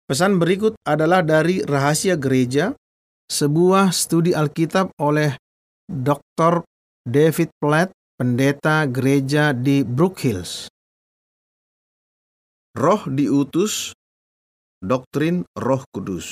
Pesan berikut adalah dari Rahasia Gereja, sebuah studi Alkitab oleh Dr. David Platt, pendeta gereja di Brook Hills. Roh diutus, doktrin Roh Kudus.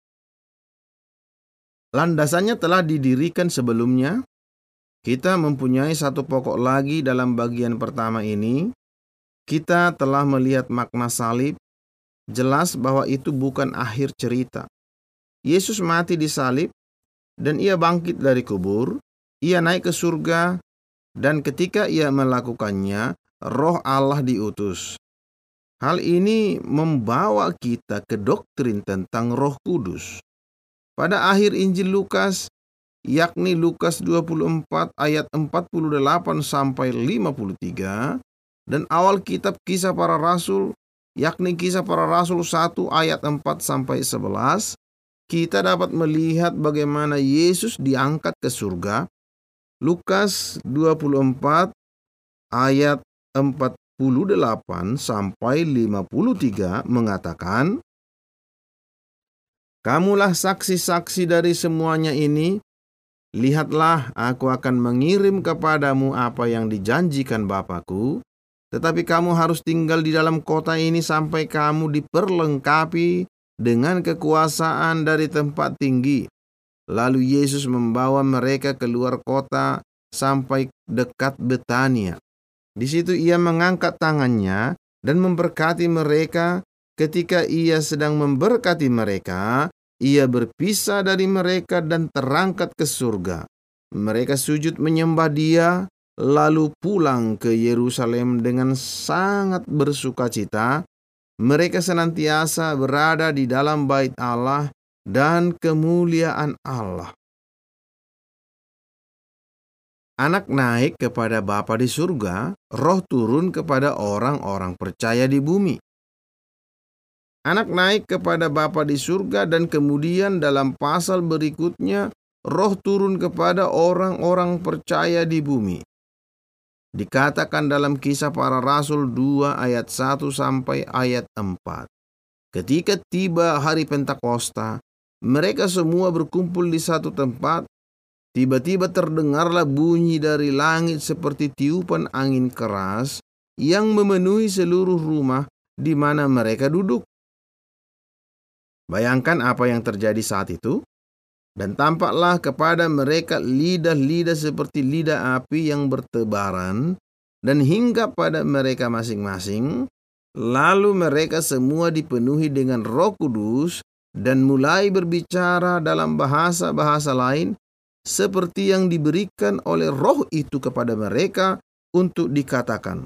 Landasannya telah didirikan sebelumnya. Kita mempunyai satu pokok lagi dalam bagian pertama ini. Kita telah melihat makna salib. Jelas bahwa itu bukan akhir cerita. Yesus mati di salib dan ia bangkit dari kubur. Ia naik ke surga dan ketika ia melakukannya, Roh Allah diutus. Hal ini membawa kita ke doktrin tentang Roh Kudus. Pada akhir Injil Lukas, yakni Lukas 24 ayat 48 sampai 53, dan awal kitab Kisah Para Rasul, yakni Kisah Para Rasul 1 ayat 4 sampai 11, kita dapat melihat bagaimana Yesus diangkat ke surga. Lukas 24 ayat 48 sampai 53 mengatakan, "Kamulah saksi-saksi dari semuanya ini. Lihatlah, aku akan mengirim kepadamu apa yang dijanjikan Bapa-Ku, tetapi kamu harus tinggal di dalam kota ini sampai kamu diperlengkapi dengan kekuasaan dari tempat tinggi." Lalu Yesus membawa mereka keluar kota sampai dekat Betania. Di situ ia mengangkat tangannya dan memberkati mereka. Ketika ia sedang memberkati mereka, ia berpisah dari mereka dan terangkat ke surga. Mereka sujud menyembah dia, lalu pulang ke Yerusalem dengan sangat bersukacita. Mereka senantiasa berada di dalam bait Allah dan kemuliaan Allah. Anak naik kepada Bapa di surga, Roh turun kepada orang-orang percaya di bumi. Anak naik kepada Bapa di surga dan kemudian dalam pasal berikutnya, Roh turun kepada orang-orang percaya di bumi. Dikatakan dalam Kisah Para Rasul 2 ayat 1 sampai ayat 4. Ketika tiba hari Pentakosta, mereka semua berkumpul di satu tempat. Tiba-tiba terdengarlah bunyi dari langit seperti tiupan angin keras yang memenuhi seluruh rumah di mana mereka duduk. Bayangkan apa yang terjadi saat itu. Dan tampaklah kepada mereka lidah-lidah seperti lidah api yang bertebaran dan hinggap pada mereka masing-masing. Lalu mereka semua dipenuhi dengan Roh Kudus dan mulai berbicara dalam bahasa-bahasa lain seperti yang diberikan oleh Roh itu kepada mereka untuk dikatakan.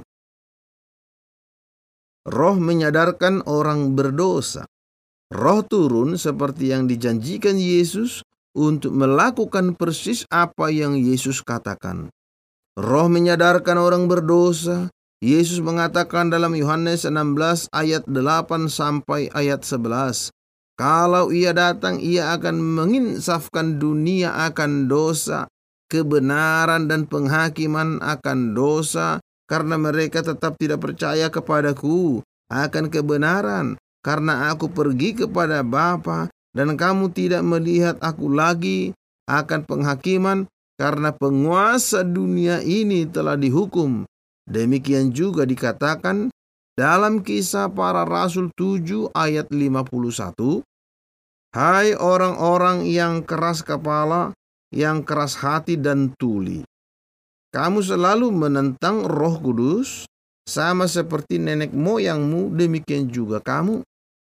Roh menyadarkan orang berdosa. Roh turun seperti yang dijanjikan Yesus untuk melakukan persis apa yang Yesus katakan. Roh menyadarkan orang berdosa. Yesus mengatakan dalam Yohanes 16 ayat 8 sampai ayat 11, "Kalau ia datang, ia akan menginsafkan dunia akan dosa, kebenaran dan penghakiman akan dosa, karena mereka tetap tidak percaya kepadaku akan kebenaran, karena aku pergi kepada Bapa, dan kamu tidak melihat aku lagi, akan penghakiman, karena penguasa dunia ini telah dihukum." Demikian juga dikatakan dalam Kisah Para Rasul 7 ayat 51, "Hai orang-orang yang keras kepala, yang keras hati dan tuli, kamu selalu menentang Roh Kudus, sama seperti nenek moyangmu, demikian juga kamu."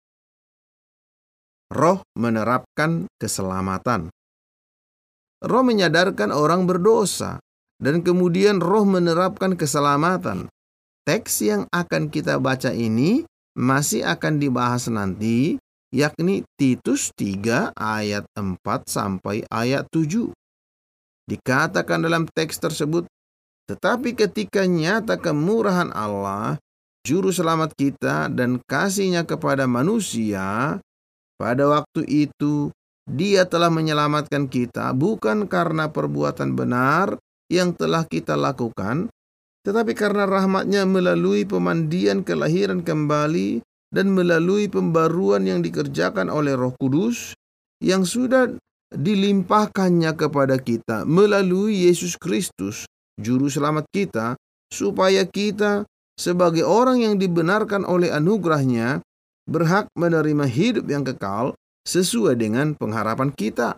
Roh menerapkan keselamatan. Roh menyadarkan orang berdosa, dan kemudian Roh menerapkan keselamatan. Teks yang akan kita baca ini masih akan dibahas nanti, yakni Titus 3 ayat 4 sampai ayat 7. Dikatakan dalam teks tersebut, "Tetapi ketika nyata kemurahan Allah, juru selamat kita, dan kasih-Nya kepada manusia, pada waktu itu Dia telah menyelamatkan kita bukan karena perbuatan benar yang telah kita lakukan, tetapi karena rahmat-Nya melalui pemandian kelahiran kembali dan melalui pembaruan yang dikerjakan oleh Roh Kudus yang sudah dilimpahkannya kepada kita melalui Yesus Kristus, Juru Selamat kita, supaya kita sebagai orang yang dibenarkan oleh anugerahnya berhak menerima hidup yang kekal sesuai dengan pengharapan kita.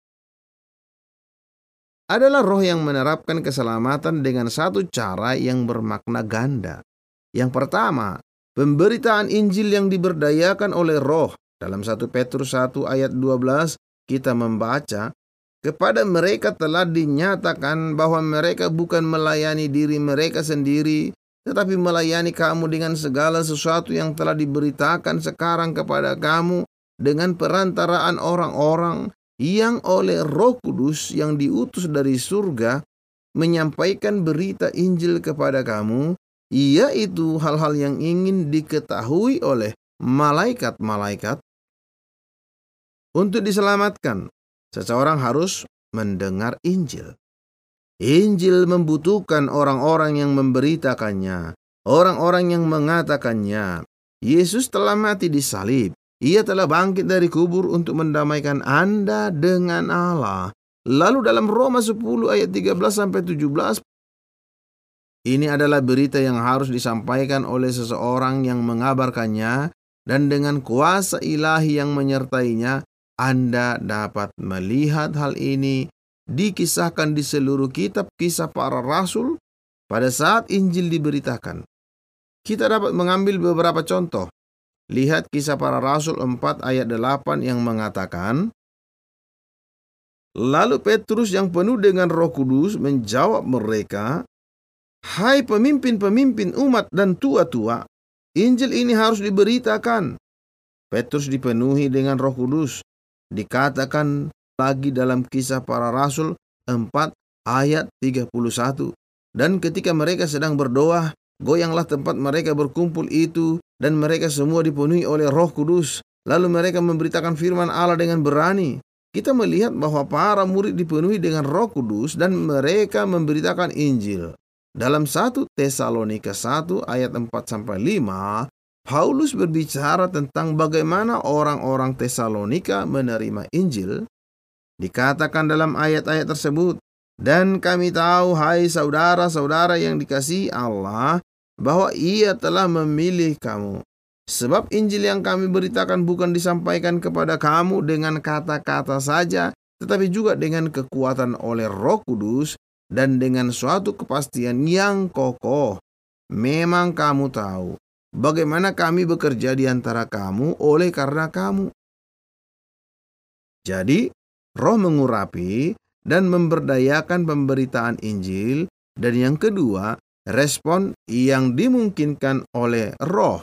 Adalah Roh yang menerapkan keselamatan dengan satu cara yang bermakna ganda. Yang pertama, pemberitaan Injil yang diberdayakan oleh Roh. Dalam 1 Petrus 1 ayat 12 kita membaca, kepada mereka telah dinyatakan bahwa mereka bukan melayani diri mereka sendiri, tetapi melayani kamu dengan segala sesuatu yang telah diberitakan sekarang kepada kamu dengan perantaraan orang-orang yang oleh Roh Kudus yang diutus dari surga menyampaikan berita Injil kepada kamu, yaitu hal-hal yang ingin diketahui oleh malaikat-malaikat. Untuk diselamatkan, seseorang harus mendengar Injil. Injil membutuhkan orang-orang yang memberitakannya, orang-orang yang mengatakannya. Yesus telah mati di salib. Ia telah bangkit dari kubur untuk mendamaikan Anda dengan Allah. Lalu dalam Roma 10 ayat 13-17, ini adalah berita yang harus disampaikan oleh seseorang yang mengabarkannya, dan dengan kuasa ilahi yang menyertainya, Anda dapat melihat hal ini dikisahkan di seluruh kitab kisah para rasul pada saat Injil diberitakan. Kita dapat mengambil beberapa contoh. Lihat Kisah Para Rasul 4 ayat 8 yang mengatakan, lalu Petrus yang penuh dengan Roh Kudus menjawab mereka, hai pemimpin-pemimpin umat dan tua-tua, Injil ini harus diberitakan. Petrus dipenuhi dengan Roh Kudus. Dikatakan lagi dalam Kisah Para Rasul 4 ayat 31. Dan ketika mereka sedang berdoa, goyanglah tempat mereka berkumpul itu, dan mereka semua dipenuhi oleh Roh Kudus. Lalu mereka memberitakan firman Allah dengan berani. Kita melihat bahwa para murid dipenuhi dengan Roh Kudus dan mereka memberitakan Injil. Dalam 1 Tesalonika 1 ayat 4-5, Paulus berbicara tentang bagaimana orang-orang Tesalonika menerima Injil. Dikatakan dalam ayat-ayat tersebut, dan kami tahu, hai saudara-saudara yang dikasihi Allah, bahwa Ia telah memilih kamu. Sebab Injil yang kami beritakan bukan disampaikan kepada kamu dengan kata-kata saja, tetapi juga dengan kekuatan oleh Roh Kudus dan dengan suatu kepastian yang kokoh. Memang kamu tahu bagaimana kami bekerja di antara kamu oleh karena kamu. Jadi, Roh mengurapi dan memberdayakan pemberitaan Injil. Dan yang kedua, respon yang dimungkinkan oleh Roh.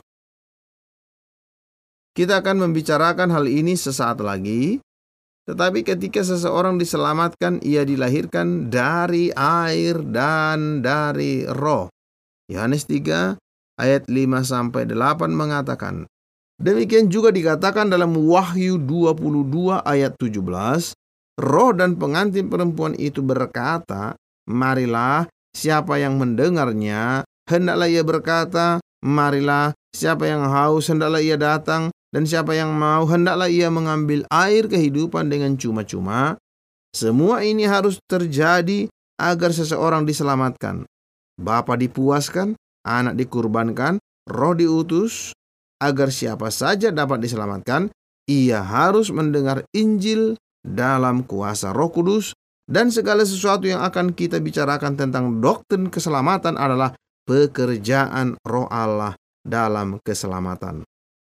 Kita akan membicarakan hal ini sesaat lagi. Tetapi ketika seseorang diselamatkan, ia dilahirkan dari air dan dari Roh. Yohanes 3 ayat 5-8 mengatakan, demikian juga dikatakan dalam Wahyu 22 ayat 17, Roh dan pengantin perempuan itu berkata, marilah. Siapa yang mendengarnya, hendaklah ia berkata, marilah. Siapa yang haus, hendaklah ia datang. Dan siapa yang mau, hendaklah ia mengambil air kehidupan dengan cuma-cuma. Semua ini harus terjadi agar seseorang diselamatkan. Bapa dipuaskan, anak dikurbankan, Roh diutus. Agar siapa saja dapat diselamatkan, ia harus mendengar Injil dalam kuasa Roh Kudus. Dan segala sesuatu yang akan kita bicarakan tentang doktrin keselamatan adalah pekerjaan Roh Allah dalam keselamatan.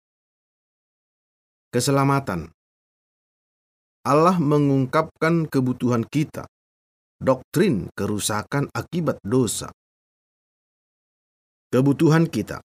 Keselamatan. Allah mengungkapkan kebutuhan kita. Doktrin kerusakan akibat dosa. Kebutuhan kita.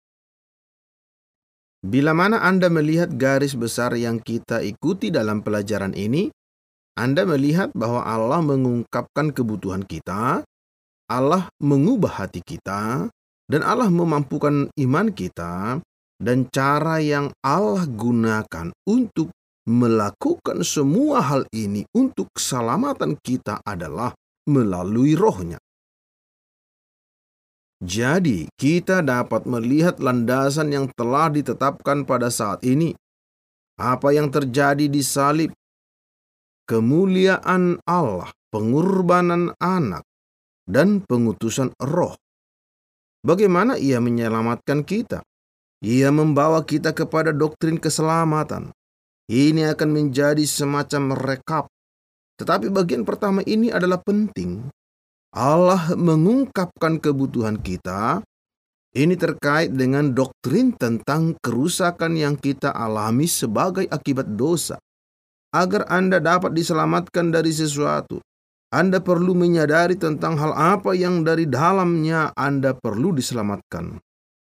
Bila mana Anda melihat garis besar yang kita ikuti dalam pelajaran ini, Anda melihat bahwa Allah mengungkapkan kebutuhan kita, Allah mengubah hati kita, dan Allah memampukan iman kita, dan cara yang Allah gunakan untuk melakukan semua hal ini untuk keselamatan kita adalah melalui Roh-Nya. Jadi, kita dapat melihat landasan yang telah ditetapkan pada saat ini. Apa yang terjadi di salib, kemuliaan Allah, pengorbanan anak, dan pengutusan roh. Bagaimana ia menyelamatkan kita? Ia membawa kita kepada doktrin keselamatan. Ini akan menjadi semacam rekap. Tetapi bagian pertama ini adalah penting. Allah mengungkapkan kebutuhan kita. Ini terkait dengan doktrin tentang kerusakan yang kita alami sebagai akibat dosa. Agar Anda dapat diselamatkan dari sesuatu, Anda perlu menyadari tentang hal apa yang dari dalamnya Anda perlu diselamatkan.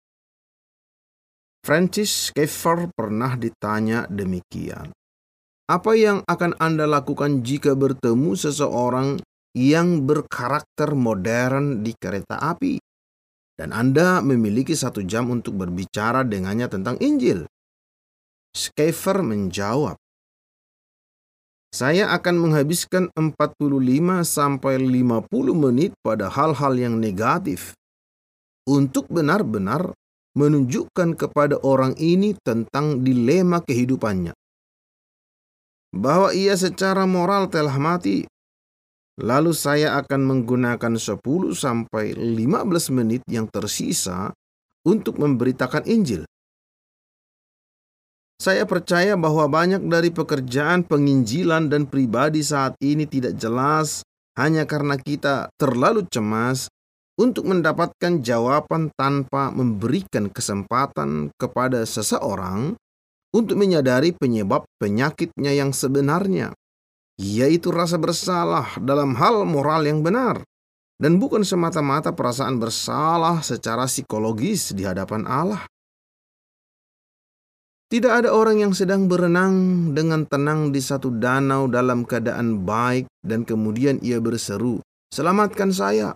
Francis Schaeffer pernah ditanya demikian. Apa yang akan Anda lakukan jika bertemu seseorang yang berkarakter modern di kereta api? Dan Anda memiliki 1 jam untuk berbicara dengannya tentang Injil. Schaeffer menjawab, saya akan menghabiskan 45 sampai 50 menit pada hal-hal yang negatif untuk benar-benar menunjukkan kepada orang ini tentang dilema kehidupannya, bahwa ia secara moral telah mati. Lalu saya akan menggunakan 10 sampai 15 menit yang tersisa untuk memberitakan Injil. Saya percaya bahwa banyak dari pekerjaan penginjilan dan pribadi saat ini tidak jelas hanya karena kita terlalu cemas untuk mendapatkan jawaban tanpa memberikan kesempatan kepada seseorang untuk menyadari penyebab penyakitnya yang sebenarnya, yaitu rasa bersalah dalam hal moral yang benar, dan bukan semata-mata perasaan bersalah secara psikologis di hadapan Allah. Tidak ada orang yang sedang berenang dengan tenang di satu danau dalam keadaan baik dan kemudian ia berseru, "Selamatkan saya."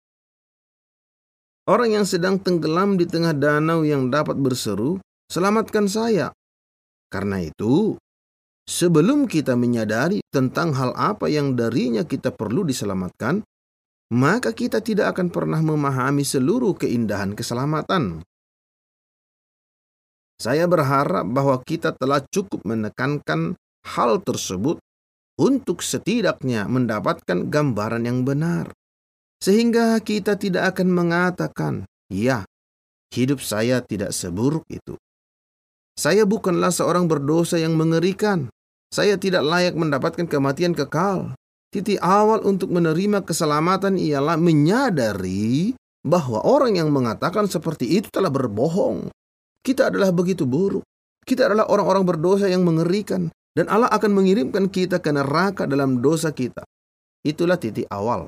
Orang yang sedang tenggelam di tengah danau yang dapat berseru, "Selamatkan saya." Karena itu, sebelum kita menyadari tentang hal apa yang darinya kita perlu diselamatkan, maka kita tidak akan pernah memahami seluruh keindahan keselamatan. Saya berharap bahwa kita telah cukup menekankan hal tersebut untuk setidaknya mendapatkan gambaran yang benar. Sehingga kita tidak akan mengatakan, "Ya, hidup saya tidak seburuk itu. Saya bukanlah seorang berdosa yang mengerikan. Saya tidak layak mendapatkan kematian kekal." Titik awal untuk menerima keselamatan ialah menyadari bahwa orang yang mengatakan seperti itu telah berbohong. Kita adalah begitu buruk. Kita adalah orang-orang berdosa yang mengerikan. Dan Allah akan mengirimkan kita ke neraka dalam dosa kita. Itulah titik awal.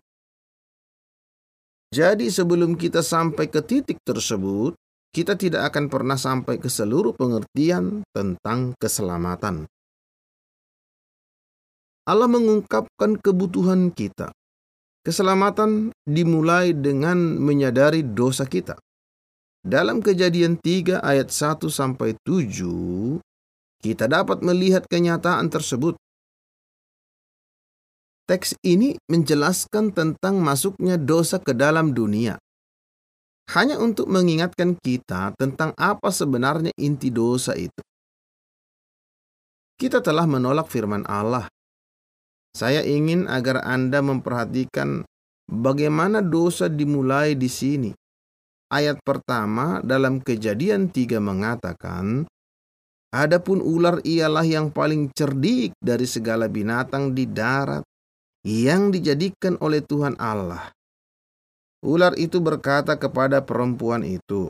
Jadi sebelum kita sampai ke titik tersebut, kita tidak akan pernah sampai ke seluruh pengertian tentang keselamatan. Allah mengungkapkan kebutuhan kita. Keselamatan dimulai dengan menyadari dosa kita. Dalam Kejadian 3 ayat 1 sampai 7, kita dapat melihat kenyataan tersebut. Teks ini menjelaskan tentang masuknya dosa ke dalam dunia, hanya untuk mengingatkan kita tentang apa sebenarnya inti dosa itu. Kita telah menolak firman Allah. Saya ingin agar Anda memperhatikan bagaimana dosa dimulai di sini. Ayat pertama dalam Kejadian 3 mengatakan, "Adapun ular ialah yang paling cerdik dari segala binatang di darat yang dijadikan oleh Tuhan Allah. Ular itu berkata kepada perempuan itu,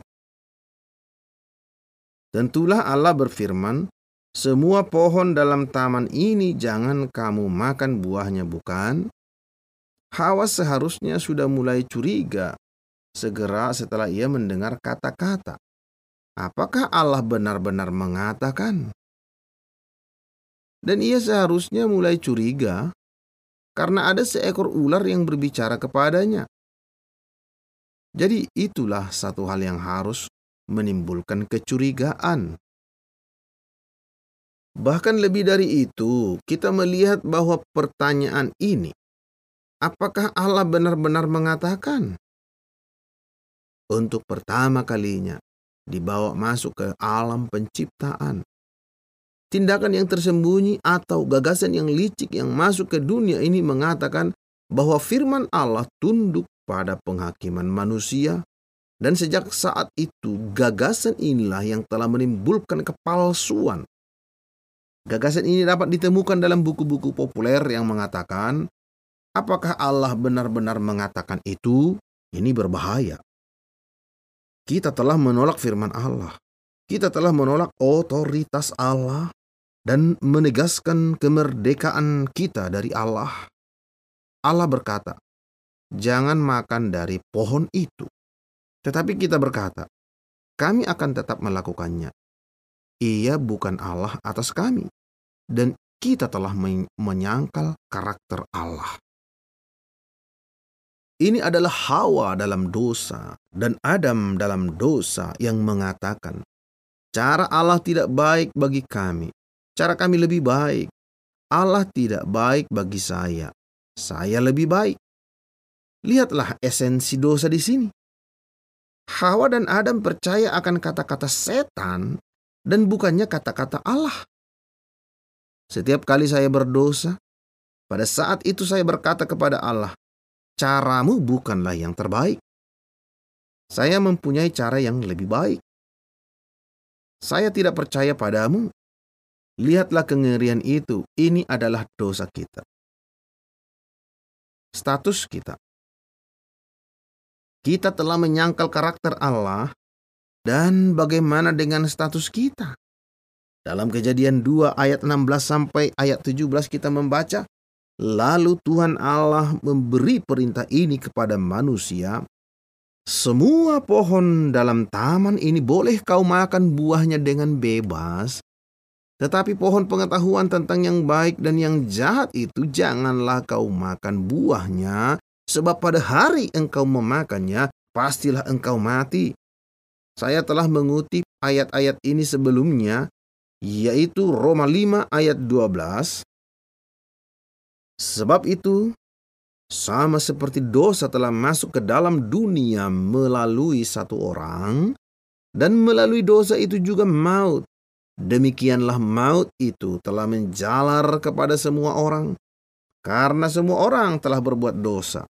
'Tentulah Allah berfirman, semua pohon dalam taman ini jangan kamu makan buahnya, bukan?' Hawa seharusnya sudah mulai curiga segera setelah ia mendengar kata-kata, apakah Allah benar-benar mengatakan? Dan ia seharusnya mulai curiga karena ada seekor ular yang berbicara kepadanya. Jadi itulah satu hal yang harus menimbulkan kecurigaan. Bahkan lebih dari itu, kita melihat bahwa pertanyaan ini, apakah Allah benar-benar mengatakan? untuk pertama kalinya dibawa masuk ke alam penciptaan. Tindakan yang tersembunyi atau gagasan yang licik yang masuk ke dunia ini mengatakan bahwa firman Allah tunduk pada penghakiman manusia, dan sejak saat itu gagasan inilah yang telah menimbulkan kepalsuan. Gagasan ini dapat ditemukan dalam buku-buku populer yang mengatakan, apakah Allah benar-benar mengatakan itu? Ini berbahaya. Kita telah menolak firman Allah. Kita telah menolak otoritas Allah dan menegaskan kemerdekaan kita dari Allah. Allah berkata, jangan makan dari pohon itu. Tetapi kita berkata, kami akan tetap melakukannya. Ia bukan Allah atas kami, dan kita telah menyangkal karakter Allah. Ini adalah Hawa dalam dosa dan Adam dalam dosa yang mengatakan, cara Allah tidak baik bagi kami. Cara kami lebih baik. Allah tidak baik bagi saya. Saya lebih baik. Lihatlah esensi dosa di sini. Hawa dan Adam percaya akan kata-kata setan dan bukannya kata-kata Allah. Setiap kali saya berdosa, pada saat itu saya berkata kepada Allah, caramu bukanlah yang terbaik. Saya mempunyai cara yang lebih baik. Saya tidak percaya padamu. Lihatlah kengerian itu. Ini adalah dosa kita. Status kita. Kita telah menyangkal karakter Allah. Dan bagaimana dengan status kita? Dalam Kejadian 2 ayat 16 sampai ayat 17 kita membaca, lalu Tuhan Allah memberi perintah ini kepada manusia, semua pohon dalam taman ini boleh kau makan buahnya dengan bebas, tetapi pohon pengetahuan tentang yang baik dan yang jahat itu janganlah kau makan buahnya, sebab pada hari engkau memakannya, pastilah engkau mati. Saya telah mengutip ayat-ayat ini sebelumnya, yaitu Roma 5 ayat 12. Sebab itu, sama seperti dosa telah masuk ke dalam dunia melalui satu orang, dan melalui dosa itu juga maut, demikianlah maut itu telah menjalar kepada semua orang, karena semua orang telah berbuat dosa.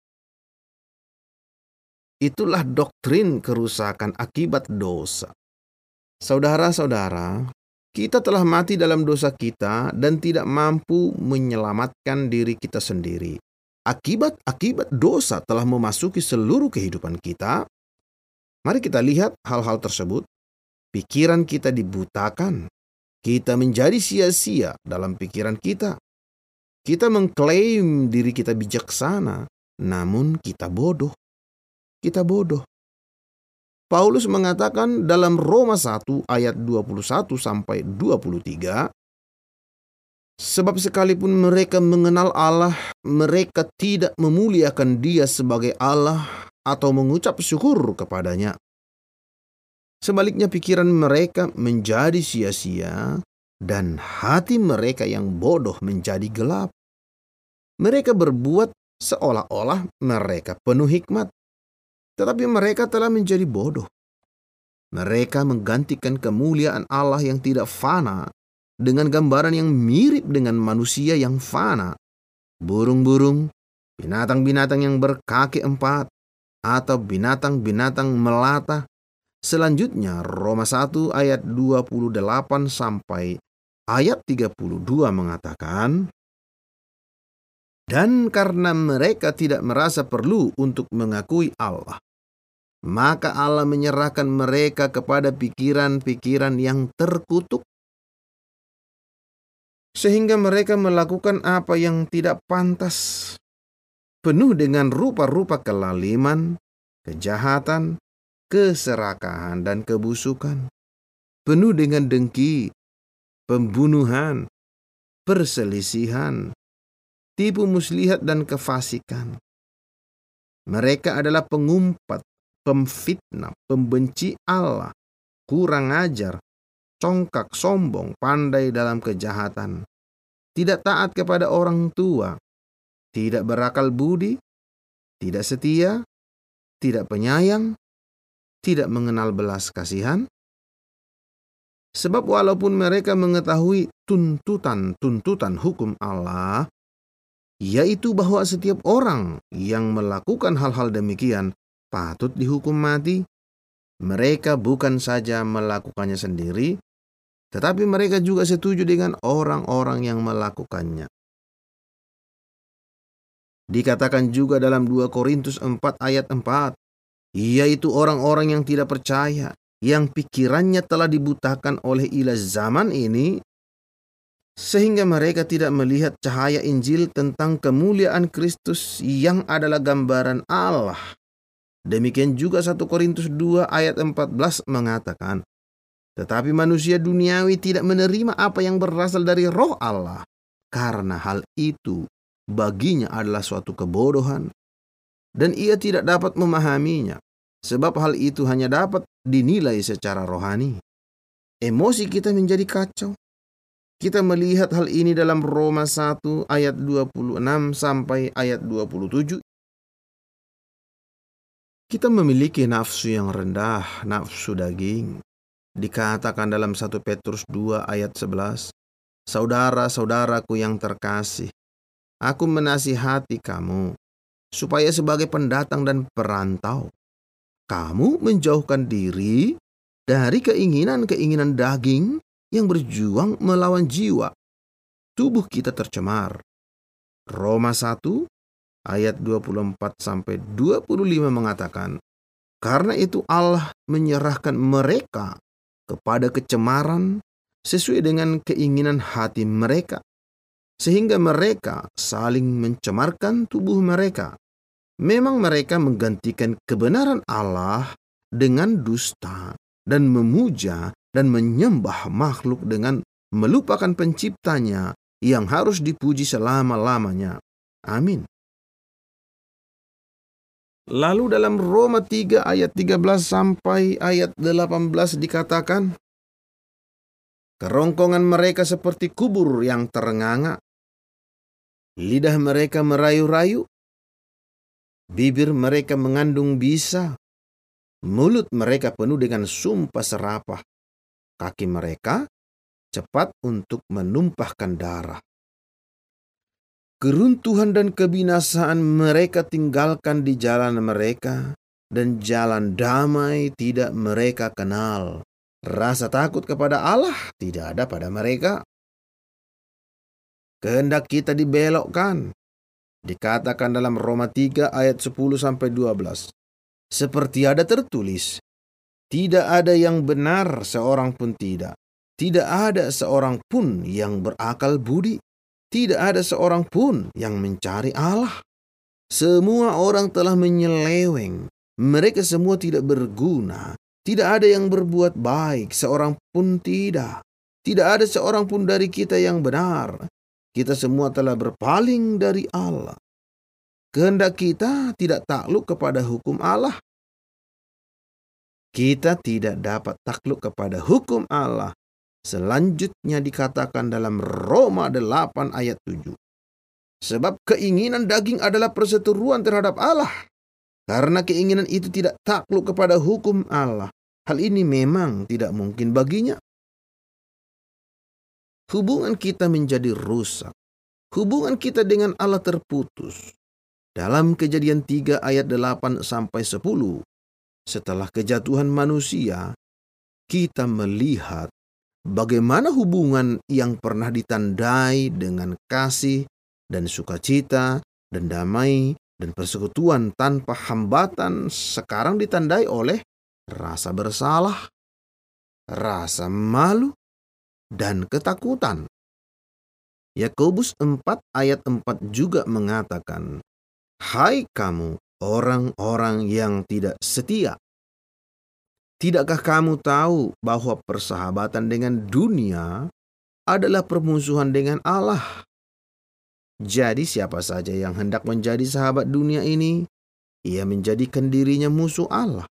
Itulah doktrin kerusakan akibat dosa. Saudara-saudara, kita telah mati dalam dosa kita dan tidak mampu menyelamatkan diri kita sendiri. Akibat dosa telah memasuki seluruh kehidupan kita. Mari kita lihat hal-hal tersebut. Pikiran kita dibutakan. Kita menjadi sia-sia dalam pikiran kita. Kita mengklaim diri kita bijaksana, namun kita bodoh. Kita bodoh. Paulus mengatakan dalam Roma 1 ayat 21 sampai 23, sebab sekalipun mereka mengenal Allah, mereka tidak memuliakan Dia sebagai Allah atau mengucap syukur kepadanya. Sebaliknya pikiran mereka menjadi sia-sia dan hati mereka yang bodoh menjadi gelap. Mereka berbuat seolah-olah mereka penuh hikmat, tetapi mereka telah menjadi bodoh. Mereka menggantikan kemuliaan Allah yang tidak fana dengan gambaran yang mirip dengan manusia yang fana, burung-burung, binatang-binatang yang berkaki 4, atau binatang-binatang melata. Selanjutnya Roma 1 ayat 28 sampai ayat 32 mengatakan, dan karena mereka tidak merasa perlu untuk mengakui Allah, maka Allah menyerahkan mereka kepada pikiran-pikiran yang terkutuk, sehingga mereka melakukan apa yang tidak pantas, penuh dengan rupa-rupa kelaliman, kejahatan, keserakahan, dan kebusukan, penuh dengan dengki, pembunuhan, perselisihan, tipu muslihat, dan kefasikan. Mereka adalah pengumpat, pemfitnah, pembenci Allah, kurang ajar, congkak, sombong, pandai dalam kejahatan, tidak taat kepada orang tua, tidak berakal budi, tidak setia, tidak penyayang, tidak mengenal belas kasihan? Sebab walaupun mereka mengetahui tuntutan hukum Allah, yaitu bahwa setiap orang yang melakukan hal-hal demikian patut dihukum mati, mereka bukan saja melakukannya sendiri, tetapi mereka juga setuju dengan orang-orang yang melakukannya. Dikatakan juga dalam 2 Korintus 4 ayat 4, yaitu orang-orang yang tidak percaya, yang pikirannya telah dibutakan oleh ilah zaman ini, sehingga mereka tidak melihat cahaya Injil tentang kemuliaan Kristus yang adalah gambaran Allah. Demikian juga 1 Korintus 2 ayat 14 mengatakan, tetapi manusia duniawi tidak menerima apa yang berasal dari roh Allah, karena hal itu baginya adalah suatu kebodohan, dan ia tidak dapat memahaminya, sebab hal itu hanya dapat dinilai secara rohani. Emosi kita menjadi kacau. Kita melihat hal ini dalam Roma 1 ayat 26 sampai ayat 27. Kita memiliki nafsu yang rendah, nafsu daging. Dikatakan dalam 1 Petrus 2 ayat 11, saudara-saudaraku yang terkasih, aku menasihati kamu, supaya sebagai pendatang dan perantau, kamu menjauhkan diri dari keinginan-keinginan daging yang berjuang melawan jiwa. Tubuh kita tercemar. Roma 1 ayat 24-25 mengatakan, karena itu Allah menyerahkan mereka kepada kecemaran sesuai dengan keinginan hati mereka, sehingga mereka saling mencemarkan tubuh mereka. Memang mereka menggantikan kebenaran Allah dengan dusta dan memuja dan menyembah makhluk dengan melupakan penciptanya yang harus dipuji selama-lamanya. Amin. Lalu dalam Roma 3 ayat 13 sampai ayat 18 dikatakan, kerongkongan mereka seperti kubur yang terenganga, lidah mereka merayu-rayu, bibir mereka mengandung bisa, mulut mereka penuh dengan sumpah serapah, kaki mereka cepat untuk menumpahkan darah. Keruntuhan dan kebinasaan mereka tinggalkan di jalan mereka, dan jalan damai tidak mereka kenal. Rasa takut kepada Allah tidak ada pada mereka. Kehendak kita dibelokkan. Dikatakan dalam Roma 3 ayat 10-12. Seperti ada tertulis, tidak ada yang benar seorang pun tidak. Tidak ada seorang pun yang berakal budi. Tidak ada seorang pun yang mencari Allah. Semua orang telah menyeleweng. Mereka semua tidak berguna. Tidak ada yang berbuat baik, seorang pun tidak. Tidak ada seorang pun dari kita yang benar. Kita semua telah berpaling dari Allah. Kehendak kita tidak takluk kepada hukum Allah. Kita tidak dapat takluk kepada hukum Allah. Selanjutnya dikatakan dalam Roma 8 ayat 7. Sebab keinginan daging adalah perseteruan terhadap Allah. Karena keinginan itu tidak takluk kepada hukum Allah. Hal ini memang tidak mungkin baginya. Hubungan kita menjadi rusak. Hubungan kita dengan Allah terputus. Dalam Kejadian 3 ayat 8-10, setelah kejatuhan manusia, kita melihat bagaimana hubungan yang pernah ditandai dengan kasih dan sukacita dan damai dan persekutuan tanpa hambatan sekarang ditandai oleh rasa bersalah, rasa malu, dan ketakutan. Yakobus 4 ayat 4 juga mengatakan, hai kamu orang-orang yang tidak setia, tidakkah kamu tahu bahwa persahabatan dengan dunia adalah permusuhan dengan Allah? Jadi siapa saja yang hendak menjadi sahabat dunia ini, ia menjadikan dirinya musuh Allah.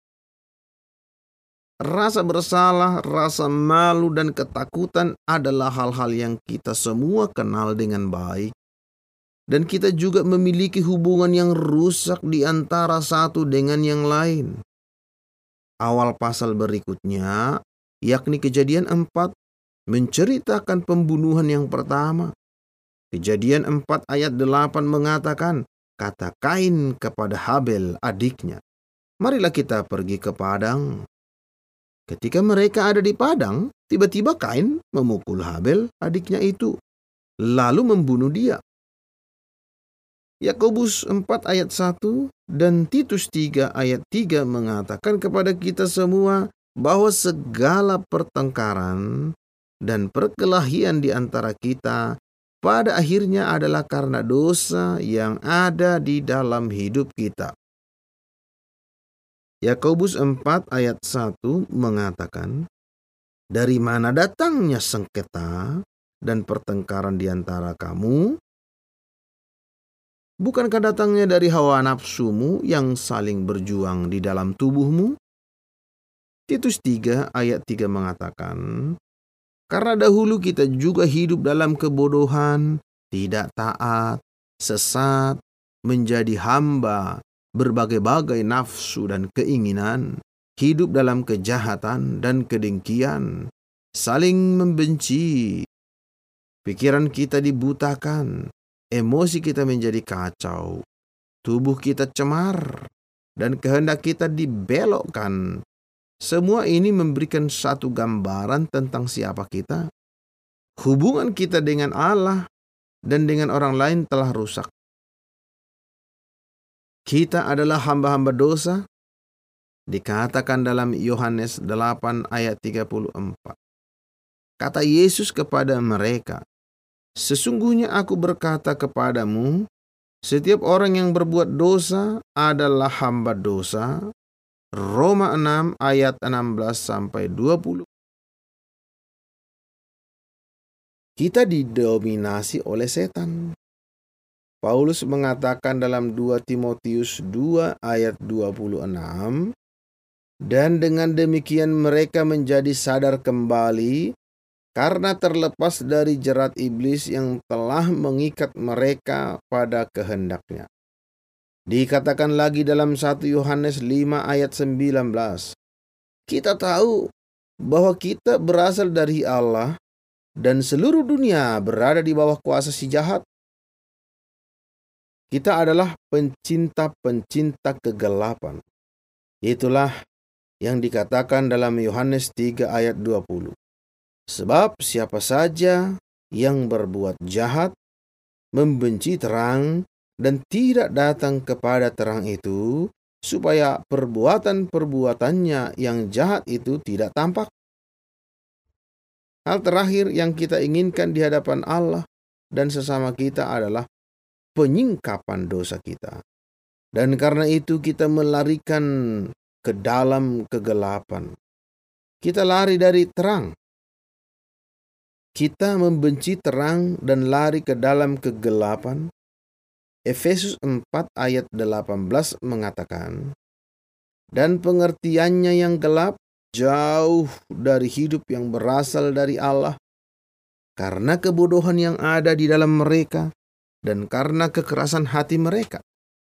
Rasa bersalah, rasa malu, dan ketakutan adalah hal-hal yang kita semua kenal dengan baik. Dan kita juga memiliki hubungan yang rusak di antara satu dengan yang lain. Awal pasal berikutnya, yakni Kejadian 4, menceritakan pembunuhan yang pertama. Kejadian 4 ayat 8 mengatakan, kata Kain kepada Habel adiknya, marilah kita pergi ke padang. Ketika mereka ada di padang, tiba-tiba Kain memukul Habel adiknya itu, lalu membunuh dia. Yakobus 4 ayat 1 dan Titus 3 ayat 3 mengatakan kepada kita semua bahwa segala pertengkaran dan perkelahian di antara kita pada akhirnya adalah karena dosa yang ada di dalam hidup kita. Yakobus 4 ayat 1 mengatakan, dari mana datangnya sengketa dan pertengkaran di antara kamu? Bukankah datangnya dari hawa nafsumu yang saling berjuang di dalam tubuhmu? Titus 3 ayat 3 mengatakan, karena dahulu kita juga hidup dalam kebodohan, tidak taat, sesat, menjadi hamba berbagai-bagai nafsu dan keinginan, hidup dalam kejahatan dan kedengkian, saling membenci. Pikiran kita dibutakan, emosi kita menjadi kacau, tubuh kita cemar, dan kehendak kita dibelokkan. Semua ini memberikan satu gambaran tentang siapa kita. Hubungan kita dengan Allah dan dengan orang lain telah rusak. Kita adalah hamba-hamba dosa, dikatakan dalam Yohanes 8 ayat 34. Kata Yesus kepada mereka, sesungguhnya aku berkata kepadamu, setiap orang yang berbuat dosa adalah hamba dosa. Roma 6 ayat 16-20. Kita didominasi oleh setan. Paulus mengatakan dalam 2 Timotius 2 ayat 26, dan dengan demikian mereka menjadi sadar kembali karena terlepas dari jerat iblis yang telah mengikat mereka pada kehendaknya. Dikatakan lagi dalam 1 Yohanes 5 ayat 19, kita tahu bahwa kita berasal dari Allah dan seluruh dunia berada di bawah kuasa si jahat. Kita adalah pencinta-pencinta kegelapan. Itulah yang dikatakan dalam Yohanes 3 ayat 20. Sebab siapa saja yang berbuat jahat membenci terang dan tidak datang kepada terang itu, supaya perbuatan-perbuatannya yang jahat itu tidak tampak. Hal terakhir yang kita inginkan di hadapan Allah dan sesama kita adalah penyingkapan dosa kita. Dan karena itu kita melarikan ke dalam kegelapan. Kita lari dari terang. Kita membenci terang dan lari ke dalam kegelapan. Efesus 4 ayat 18 mengatakan, dan pengertiannya yang gelap jauh dari hidup yang berasal dari Allah, karena kebodohan yang ada di dalam mereka dan karena kekerasan hati mereka.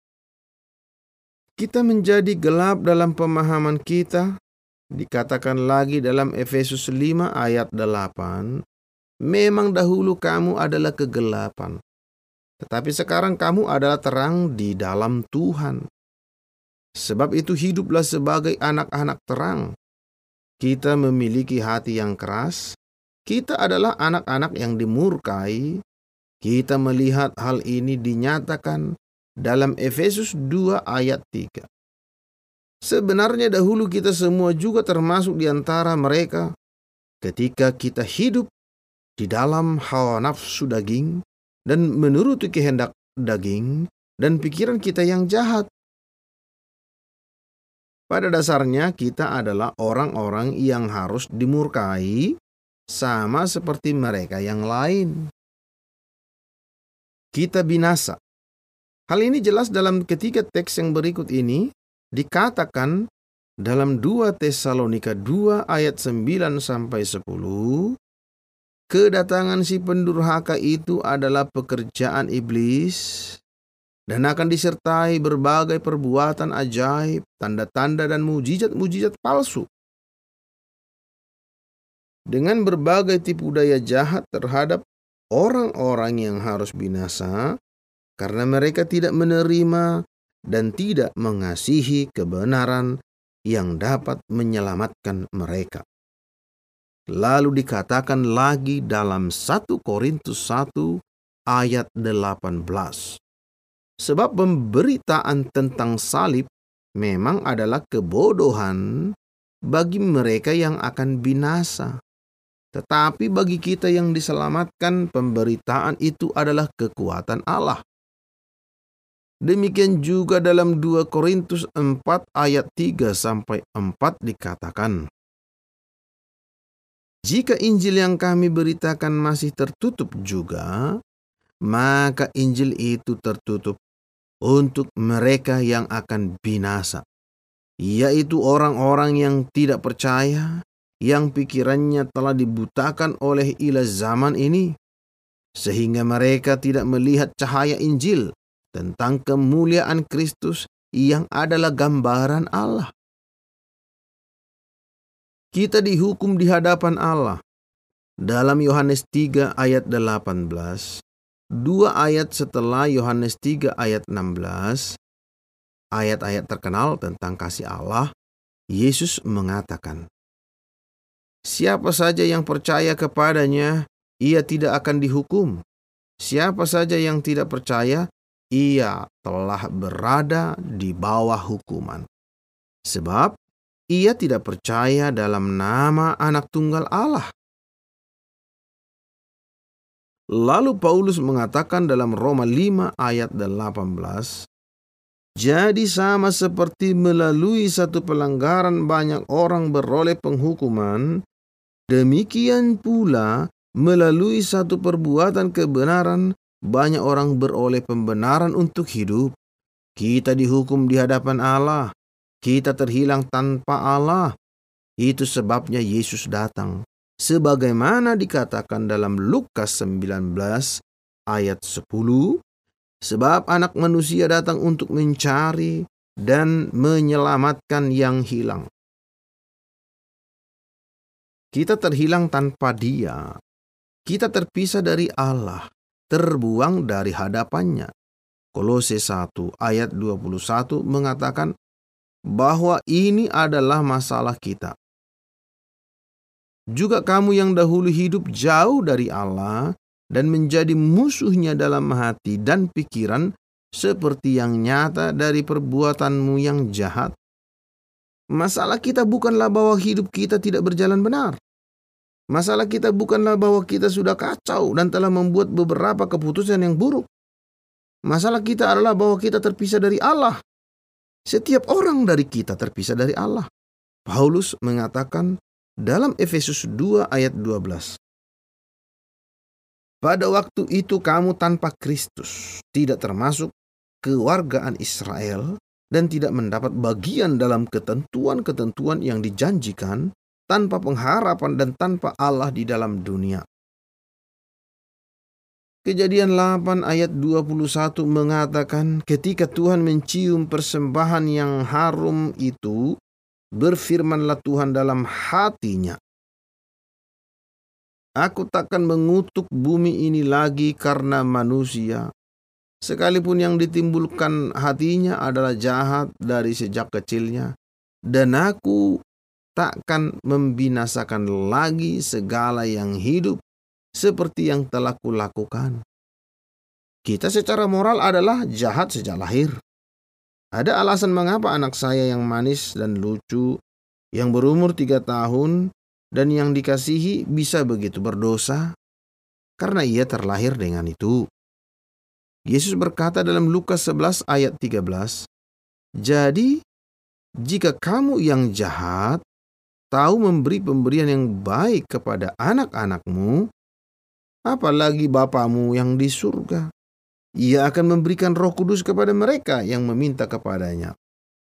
Kita menjadi gelap dalam pemahaman kita. Dikatakan lagi dalam Efesus 5 ayat 8, memang dahulu kamu adalah kegelapan, tetapi sekarang kamu adalah terang di dalam Tuhan. Sebab itu hiduplah sebagai anak-anak terang. Kita memiliki hati yang keras. Kita adalah anak-anak yang dimurkai. Kita melihat hal ini dinyatakan dalam Efesus 2 ayat 3. Sebenarnya dahulu kita semua juga termasuk di antara mereka ketika kita hidup di dalam hawa nafsu daging dan menuruti kehendak daging dan pikiran kita yang jahat. Pada dasarnya kita adalah orang-orang yang harus dimurkai sama seperti mereka yang lain. Kita binasa. Hal ini jelas dalam ketiga teks yang berikut ini, dikatakan dalam 2 Tesalonika 2 ayat 9-10, kedatangan si pendurhaka itu adalah pekerjaan iblis dan akan disertai berbagai perbuatan ajaib, tanda-tanda dan mujizat-mujizat palsu. Dengan berbagai tipu daya jahat terhadap orang-orang yang harus binasa, karena mereka tidak menerima dan tidak mengasihi kebenaran yang dapat menyelamatkan mereka. Lalu dikatakan lagi dalam 1 Korintus 1 ayat 18. Sebab pemberitaan tentang salib memang adalah kebodohan bagi mereka yang akan binasa. Tetapi bagi kita yang diselamatkan, pemberitaan itu adalah kekuatan Allah. Demikian juga dalam 2 Korintus 4 ayat 3-4 dikatakan, jika Injil yang kami beritakan masih tertutup juga, maka Injil itu tertutup untuk mereka yang akan binasa, yaitu orang-orang yang tidak percaya, yang pikirannya telah dibutakan oleh ilah zaman ini, sehingga mereka tidak melihat cahaya Injil tentang kemuliaan Kristus yang adalah gambaran Allah. Kita dihukum di hadapan Allah. Dalam Yohanes 3 ayat 18, 2 ayat setelah Yohanes 3 ayat 16, ayat-ayat terkenal tentang kasih Allah, Yesus mengatakan, siapa saja yang percaya kepadanya, ia tidak akan dihukum. Siapa saja yang tidak percaya, ia telah berada di bawah hukuman. Sebab ia tidak percaya dalam nama Anak Tunggal Allah. Lalu Paulus mengatakan dalam Roma 5 ayat 18, jadi sama seperti melalui satu pelanggaran banyak orang beroleh penghukuman, demikian pula melalui satu perbuatan kebenaran banyak orang beroleh pembenaran untuk hidup. Kita dihukum di hadapan Allah. Kita terhilang tanpa Allah. Itu sebabnya Yesus datang. Sebagaimana dikatakan dalam Lukas 19 ayat 10, sebab Anak Manusia datang untuk mencari dan menyelamatkan yang hilang. Kita terhilang tanpa Dia. Kita terpisah dari Allah, terbuang dari hadapannya. Kolose 1 ayat 21 mengatakan bahwa ini adalah masalah kita. Juga kamu yang dahulu hidup jauh dari Allah dan menjadi musuhnya dalam hati dan pikiran seperti yang nyata dari perbuatanmu yang jahat. Masalah kita bukanlah bahwa hidup kita tidak berjalan benar. Masalah kita bukanlah bahwa kita sudah kacau dan telah membuat beberapa keputusan yang buruk. Masalah kita adalah bahwa kita terpisah dari Allah. Setiap orang dari kita terpisah dari Allah. Paulus mengatakan dalam Efesus 2 ayat 12. Pada waktu itu kamu tanpa Kristus, tidak termasuk kewargaan Israel dan tidak mendapat bagian dalam ketentuan-ketentuan yang dijanjikan, tanpa pengharapan dan tanpa Allah di dalam dunia. Kejadian 8 ayat 21 mengatakan ketika Tuhan mencium persembahan yang harum itu, berfirmanlah Tuhan dalam hatinya, aku takkan mengutuk bumi ini lagi karena manusia, sekalipun yang ditimbulkan hatinya adalah jahat dari sejak kecilnya, dan aku takkan membinasakan lagi segala yang hidup seperti yang telah kulakukan. Kita secara moral adalah jahat sejak lahir. Ada alasan mengapa anak saya yang manis dan lucu, yang berumur 3 tahun, dan yang dikasihi bisa begitu berdosa, karena ia terlahir dengan itu. Yesus berkata dalam Lukas 11 ayat 13, jadi jika kamu yang jahat tahu memberi pemberian yang baik kepada anak-anakmu, apalagi Bapamu yang di surga. Ia akan memberikan Roh Kudus kepada mereka yang meminta kepadanya.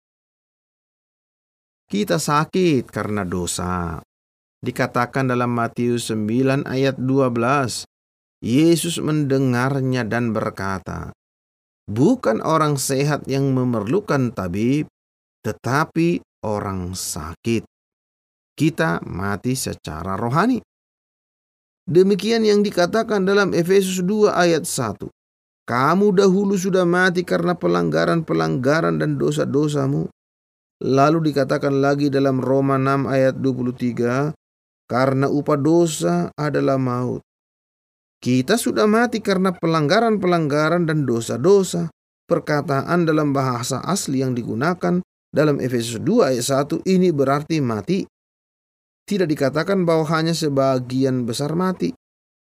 Kita sakit karena dosa. Dikatakan dalam Matius 9 ayat 12, Yesus mendengarnya dan berkata, Bukan orang sehat yang memerlukan tabib, tetapi orang sakit. Kita mati secara rohani. Demikian yang dikatakan dalam Efesus 2 ayat 1. Kamu dahulu sudah mati karena pelanggaran-pelanggaran dan dosa-dosamu. Lalu dikatakan lagi dalam Roma 6 ayat 23, karena upah dosa adalah maut. Kita sudah mati karena pelanggaran-pelanggaran dan dosa-dosa. Perkataan dalam bahasa asli yang digunakan dalam Efesus 2 ayat 1 ini berarti mati. Tidak dikatakan bahwa hanya sebagian besar mati.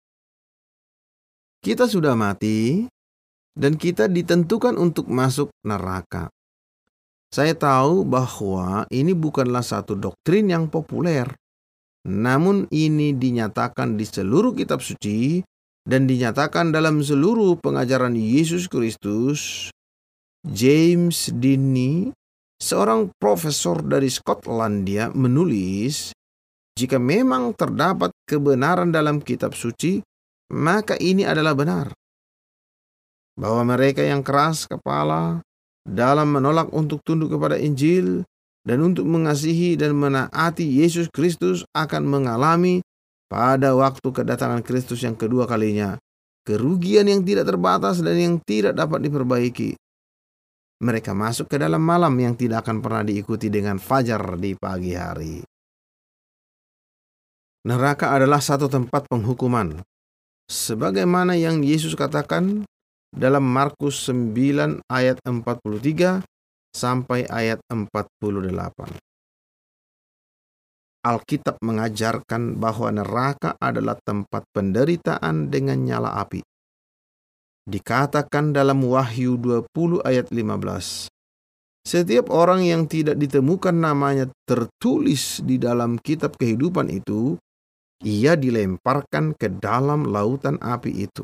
Kita sudah mati dan kita ditentukan untuk masuk neraka. Saya tahu bahwa ini bukanlah satu doktrin yang populer. Namun ini dinyatakan di seluruh kitab suci dan dinyatakan dalam seluruh pengajaran Yesus Kristus. James Dini, seorang profesor dari Skotlandia, menulis, jika memang terdapat kebenaran dalam kitab suci, maka ini adalah benar. Bahwa mereka yang keras kepala dalam menolak untuk tunduk kepada Injil dan untuk mengasihi dan menaati Yesus Kristus akan mengalami pada waktu kedatangan Kristus yang kedua kalinya kerugian yang tidak terbatas dan yang tidak dapat diperbaiki. Mereka masuk ke dalam malam yang tidak akan pernah diikuti dengan fajar di pagi hari. Neraka adalah satu tempat penghukuman, sebagaimana yang Yesus katakan dalam Markus 9 ayat 43 sampai ayat 48. Alkitab mengajarkan bahwa neraka adalah tempat penderitaan dengan nyala api. Dikatakan dalam Wahyu 20 ayat 15, setiap orang yang tidak ditemukan namanya tertulis di dalam kitab kehidupan itu, ia dilemparkan ke dalam lautan api itu.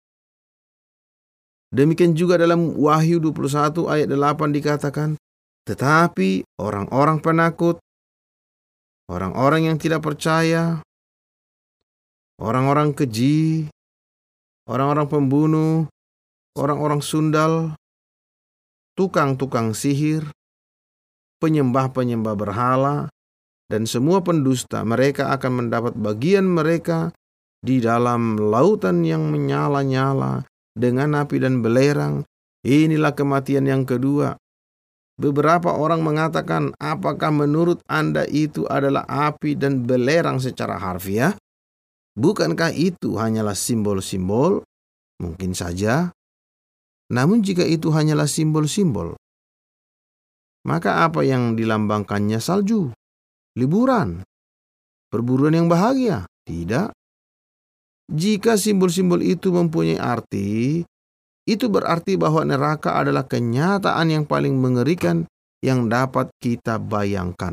Demikian juga dalam Wahyu 21 ayat 8 dikatakan, tetapi orang-orang penakut, orang-orang yang tidak percaya, orang-orang keji, orang-orang pembunuh, orang-orang sundal, tukang-tukang sihir, penyembah-penyembah berhala, dan semua pendusta, mereka akan mendapat bagian mereka di dalam lautan yang menyala-nyala dengan api dan belerang. Inilah kematian yang kedua. Beberapa orang mengatakan, apakah menurut Anda itu adalah api dan belerang secara harfiah? Bukankah itu hanyalah simbol-simbol? Mungkin saja. Namun jika itu hanyalah simbol-simbol, maka apa yang dilambangkannya? Salju, liburan, perburuan yang bahagia? Tidak. Jika simbol-simbol itu mempunyai arti, itu berarti bahwa neraka adalah kenyataan yang paling mengerikan yang dapat kita bayangkan.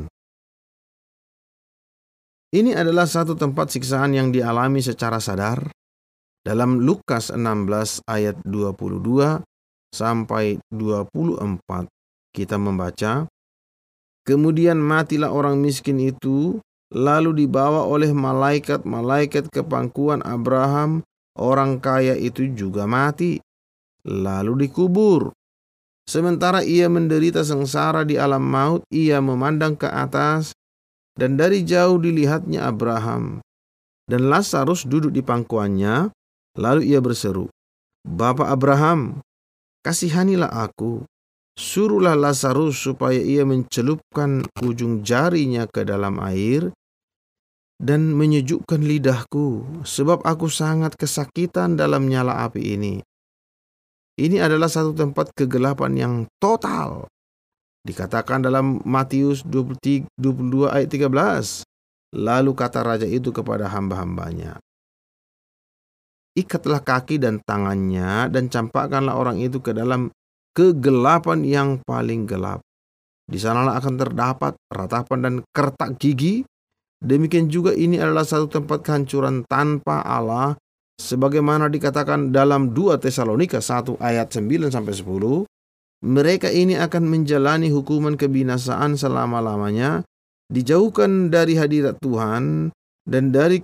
Ini adalah satu tempat siksaan yang dialami secara sadar. Dalam Lukas 16 ayat 22 sampai 24 kita membaca, kemudian matilah orang miskin itu, lalu dibawa oleh malaikat-malaikat ke pangkuan Abraham. Orang kaya itu juga mati, lalu dikubur. Sementara ia menderita sengsara di alam maut, ia memandang ke atas, dan dari jauh dilihatnya Abraham dan Lazarus duduk di pangkuannya. Lalu ia berseru, Bapa Abraham, kasihanilah aku, suruhlah Lazarus supaya ia mencelupkan ujung jarinya ke dalam air dan menyejukkan lidahku, sebab aku sangat kesakitan dalam nyala api ini. Ini adalah satu tempat kegelapan yang total. Dikatakan dalam Matius 22 ayat 13, lalu kata raja itu kepada hamba-hambanya, ikatlah kaki dan tangannya dan campakkanlah orang itu ke dalam kegelapan yang paling gelap. Di sanalah akan terdapat ratapan dan kertak gigi. Demikian juga ini adalah satu tempat kehancuran tanpa Allah, sebagaimana dikatakan dalam 2 Tesalonika 1 ayat 9 sampai 10. Mereka ini akan menjalani hukuman kebinasaan selama-lamanya, dijauhkan dari hadirat Tuhan dan dari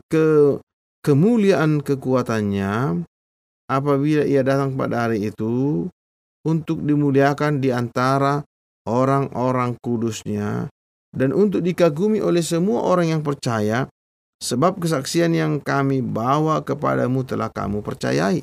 kemuliaan kekuatannya apabila ia datang pada hari itu. untuk dimuliakan di antara orang-orang kudusnya, dan untuk dikagumi oleh semua orang yang percaya, sebab kesaksian yang kami bawa kepadamu telah kamu percayai.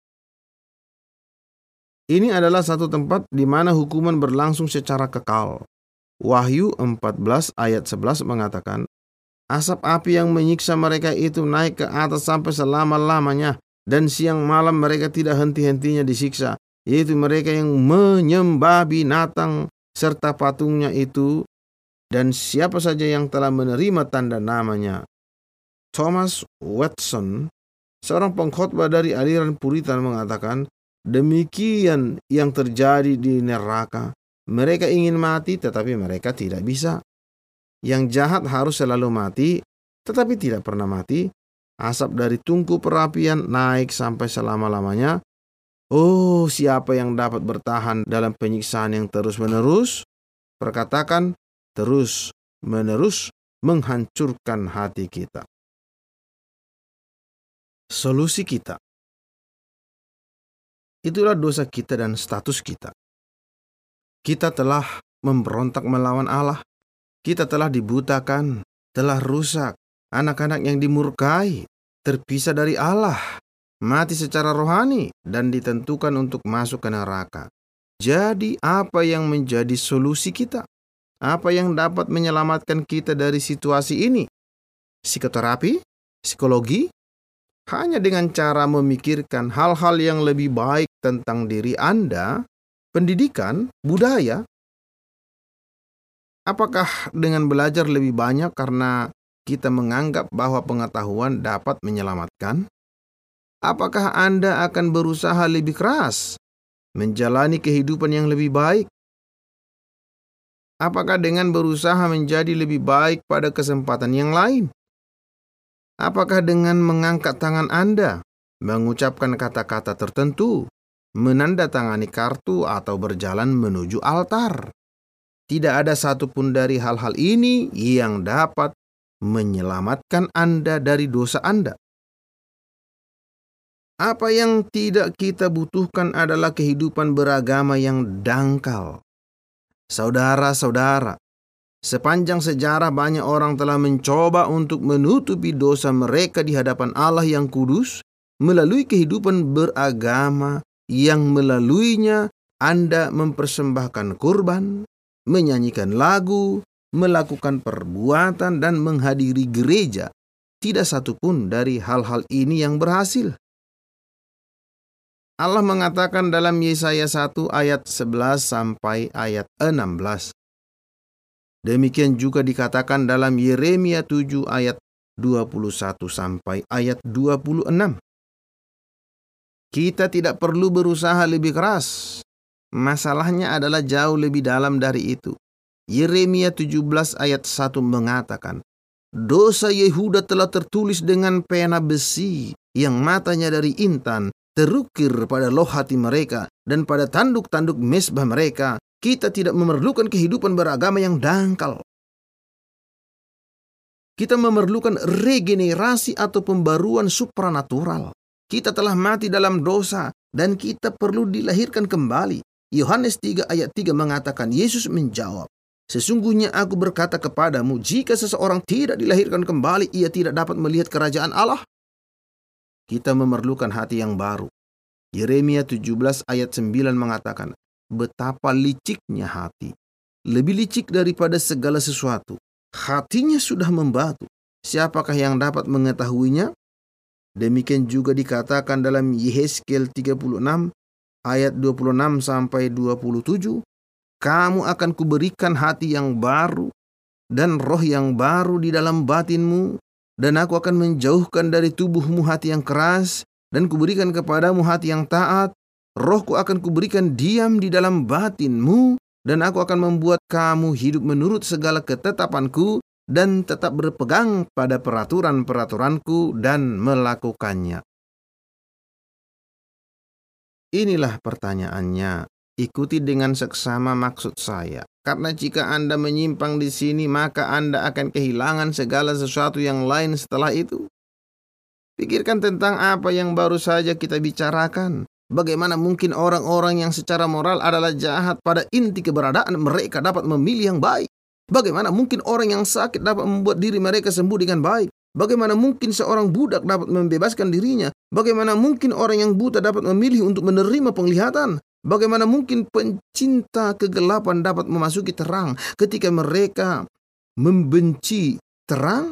Ini adalah satu tempat di mana hukuman berlangsung secara kekal. Wahyu 14 ayat 11 mengatakan, asap api yang menyiksa mereka itu naik ke atas sampai selama-lamanya, dan siang malam mereka tidak henti-hentinya disiksa, yaitu mereka yang menyembah binatang serta patungnya itu, dan siapa saja yang telah menerima tanda namanya. Thomas Watson, seorang pengkhotbah dari aliran Puritan, mengatakan, demikian yang terjadi di neraka. Mereka ingin mati tetapi mereka tidak bisa. Yang jahat harus selalu mati tetapi tidak pernah mati. Asap dari tungku perapian naik sampai selama-lamanya. Oh, siapa yang dapat bertahan dalam penyiksaan yang terus-menerus? Perkatakan terus-menerus menghancurkan hati kita. Solusi kita, itulah dosa kita dan status kita. Kita telah memberontak melawan Allah. Kita telah dibutakan, telah rusak. Anak-anak yang dimurkai, terpisah dari Allah, mati secara rohani, dan ditentukan untuk masuk ke neraka. Jadi apa yang menjadi solusi kita? Apa yang dapat menyelamatkan kita dari situasi ini? Psikoterapi? Psikologi? Hanya dengan cara memikirkan hal-hal yang lebih baik tentang diri Anda, pendidikan, budaya. Apakah dengan belajar lebih banyak karena kita menganggap bahwa pengetahuan dapat menyelamatkan? Apakah Anda akan berusaha lebih keras menjalani kehidupan yang lebih baik? Apakah dengan berusaha menjadi lebih baik pada kesempatan yang lain? Apakah dengan mengangkat tangan Anda, mengucapkan kata-kata tertentu, menandatangani kartu, atau berjalan menuju altar? Tidak ada satupun dari hal-hal ini yang dapat menyelamatkan Anda dari dosa Anda. Apa yang tidak kita butuhkan adalah kehidupan beragama yang dangkal. Saudara-saudara, sepanjang sejarah banyak orang telah mencoba untuk menutupi dosa mereka di hadapan Allah yang kudus melalui kehidupan beragama yang melaluinya Anda mempersembahkan kurban, menyanyikan lagu, melakukan perbuatan, dan menghadiri gereja. Tidak satupun dari hal-hal ini yang berhasil. Allah mengatakan dalam Yesaya 1 ayat 11 sampai ayat 16. Demikian juga dikatakan dalam Yeremia 7 ayat 21 sampai ayat 26. Kita tidak perlu berusaha lebih keras. Masalahnya adalah jauh lebih dalam dari itu. Yeremia 17 ayat 1 mengatakan, dosa Yehuda telah tertulis dengan pena besi yang matanya dari intan, terukir pada loh hati mereka dan pada tanduk-tanduk mezbah mereka. Kita tidak memerlukan kehidupan beragama yang dangkal. Kita memerlukan regenerasi atau pembaruan supranatural. Kita telah mati dalam dosa dan kita perlu dilahirkan kembali. Yohanes 3 ayat 3 mengatakan, Yesus menjawab, sesungguhnya aku berkata kepadamu, jika seseorang tidak dilahirkan kembali, ia tidak dapat melihat kerajaan Allah. Kita memerlukan hati yang baru. Yeremia 17 ayat 9 mengatakan, betapa liciknya hati, lebih licik daripada segala sesuatu. Hatinya sudah membatu. Siapakah yang dapat mengetahuinya? Demikian juga dikatakan dalam Yehezkiel 36 ayat 26 sampai 27. Kamu akan kuberikan hati yang baru dan roh yang baru di dalam batinmu, dan aku akan menjauhkan dari tubuhmu hati yang keras, dan kuberikan kepadamu hati yang taat. Rohku akan kuberikan diam di dalam batinmu, dan aku akan membuat kamu hidup menurut segala ketetapanku, dan tetap berpegang pada peraturan-peraturanku dan melakukannya. Inilah pertanyaannya. Ikuti dengan seksama maksud saya. Karena jika Anda menyimpang di sini, maka Anda akan kehilangan segala sesuatu yang lain setelah itu. Pikirkan tentang apa yang baru saja kita bicarakan. Bagaimana mungkin orang-orang yang secara moral adalah jahat pada inti keberadaan mereka dapat memilih yang baik? Bagaimana mungkin orang yang sakit dapat membuat diri mereka sembuh dengan baik? Bagaimana mungkin seorang budak dapat membebaskan dirinya? Bagaimana mungkin orang yang buta dapat memilih untuk menerima penglihatan? Bagaimana mungkin pencinta kegelapan dapat memasuki terang ketika mereka membenci terang?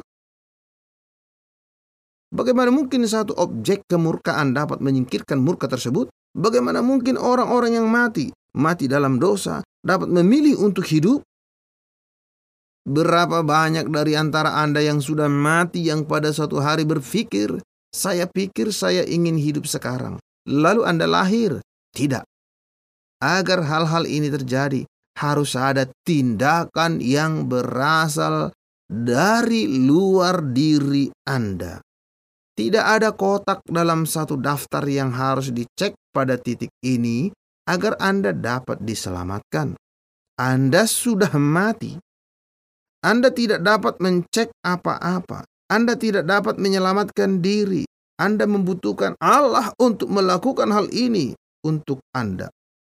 Bagaimana mungkin satu objek kemurkaan dapat menyingkirkan murka tersebut? Bagaimana mungkin orang-orang yang mati dalam dosa, dapat memilih untuk hidup? Berapa banyak dari antara Anda yang sudah mati yang pada suatu hari berpikir, saya pikir saya ingin hidup sekarang. Lalu Anda lahir? Tidak. Agar hal-hal ini terjadi, harus ada tindakan yang berasal dari luar diri Anda. Tidak ada kotak dalam satu daftar yang harus dicek pada titik ini agar Anda dapat diselamatkan. Anda sudah mati. Anda tidak dapat mencek apa-apa. Anda tidak dapat menyelamatkan diri. Anda membutuhkan Allah untuk melakukan hal ini untuk Anda.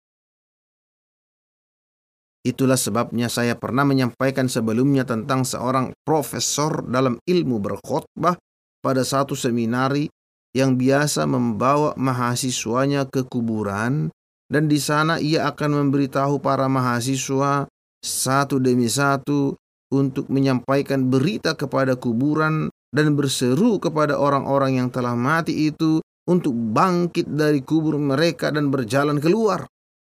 Itulah sebabnya saya pernah menyampaikan sebelumnya tentang seorang profesor dalam ilmu berkhotbah pada satu seminari yang biasa membawa mahasiswanya ke kuburan, dan di sana ia akan memberitahu para mahasiswa satu demi satu untuk menyampaikan berita kepada kuburan dan berseru kepada orang-orang yang telah mati itu untuk bangkit dari kubur mereka dan berjalan keluar.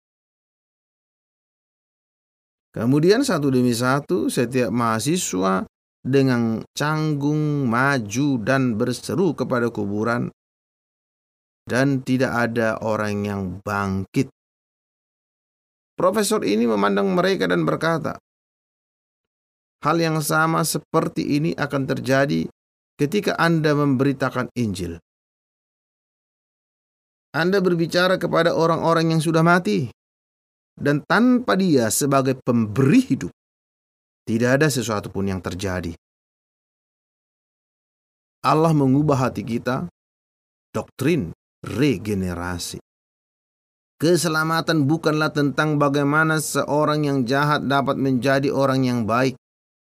Kemudian satu demi satu setiap mahasiswa dengan canggung maju dan berseru kepada kuburan, dan tidak ada orang yang bangkit. Profesor ini memandang mereka dan berkata, hal yang sama seperti ini akan terjadi ketika Anda memberitakan Injil. Anda berbicara kepada orang-orang yang sudah mati, dan tanpa Dia sebagai pemberi hidup, tidak ada sesuatu pun yang terjadi. Allah mengubah hati kita, doktrin regenerasi. Keselamatan bukanlah tentang bagaimana seorang yang jahat dapat menjadi orang yang baik.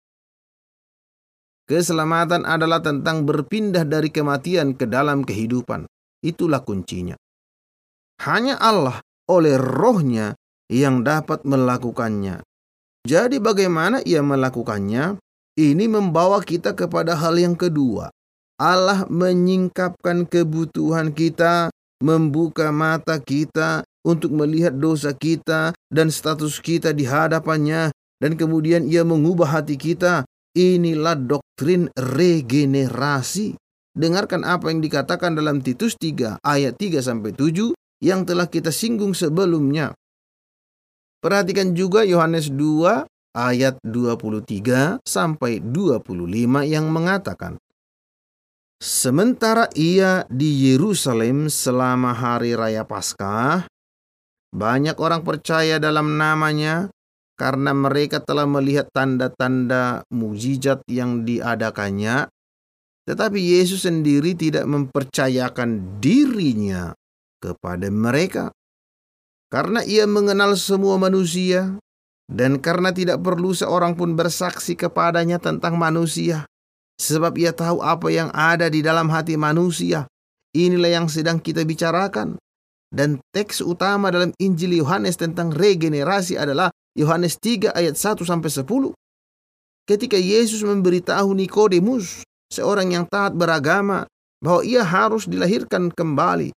Keselamatan adalah tentang berpindah dari kematian ke dalam kehidupan. Itulah kuncinya. Hanya Allah oleh Roh-Nya yang dapat melakukannya. Jadi bagaimana Ia melakukannya? Ini membawa kita kepada hal yang kedua. Allah menyingkapkan kebutuhan kita, membuka mata kita untuk melihat dosa kita dan status kita di hadapannya, dan kemudian Ia mengubah hati kita. Inilah doktrin regenerasi. Dengarkan apa yang dikatakan dalam Titus 3 ayat 3-7 yang telah kita singgung sebelumnya. Perhatikan juga Yohanes 2 ayat 23-25 yang mengatakan, sementara ia di Yerusalem selama hari raya Paskah, banyak orang percaya dalam namanya karena mereka telah melihat tanda-tanda mukjizat yang diadakannya. Tetapi Yesus sendiri tidak mempercayakan dirinya kepada mereka, karena Ia mengenal semua manusia, dan karena tidak perlu seorang pun bersaksi kepadanya tentang manusia, sebab Ia tahu apa yang ada di dalam hati manusia. Inilah yang sedang kita bicarakan. Dan teks utama dalam Injil Yohanes tentang regenerasi adalah Yohanes 3 ayat 1-10. Ketika Yesus memberitahu Nikodemus, seorang yang taat beragama, bahwa ia harus dilahirkan kembali.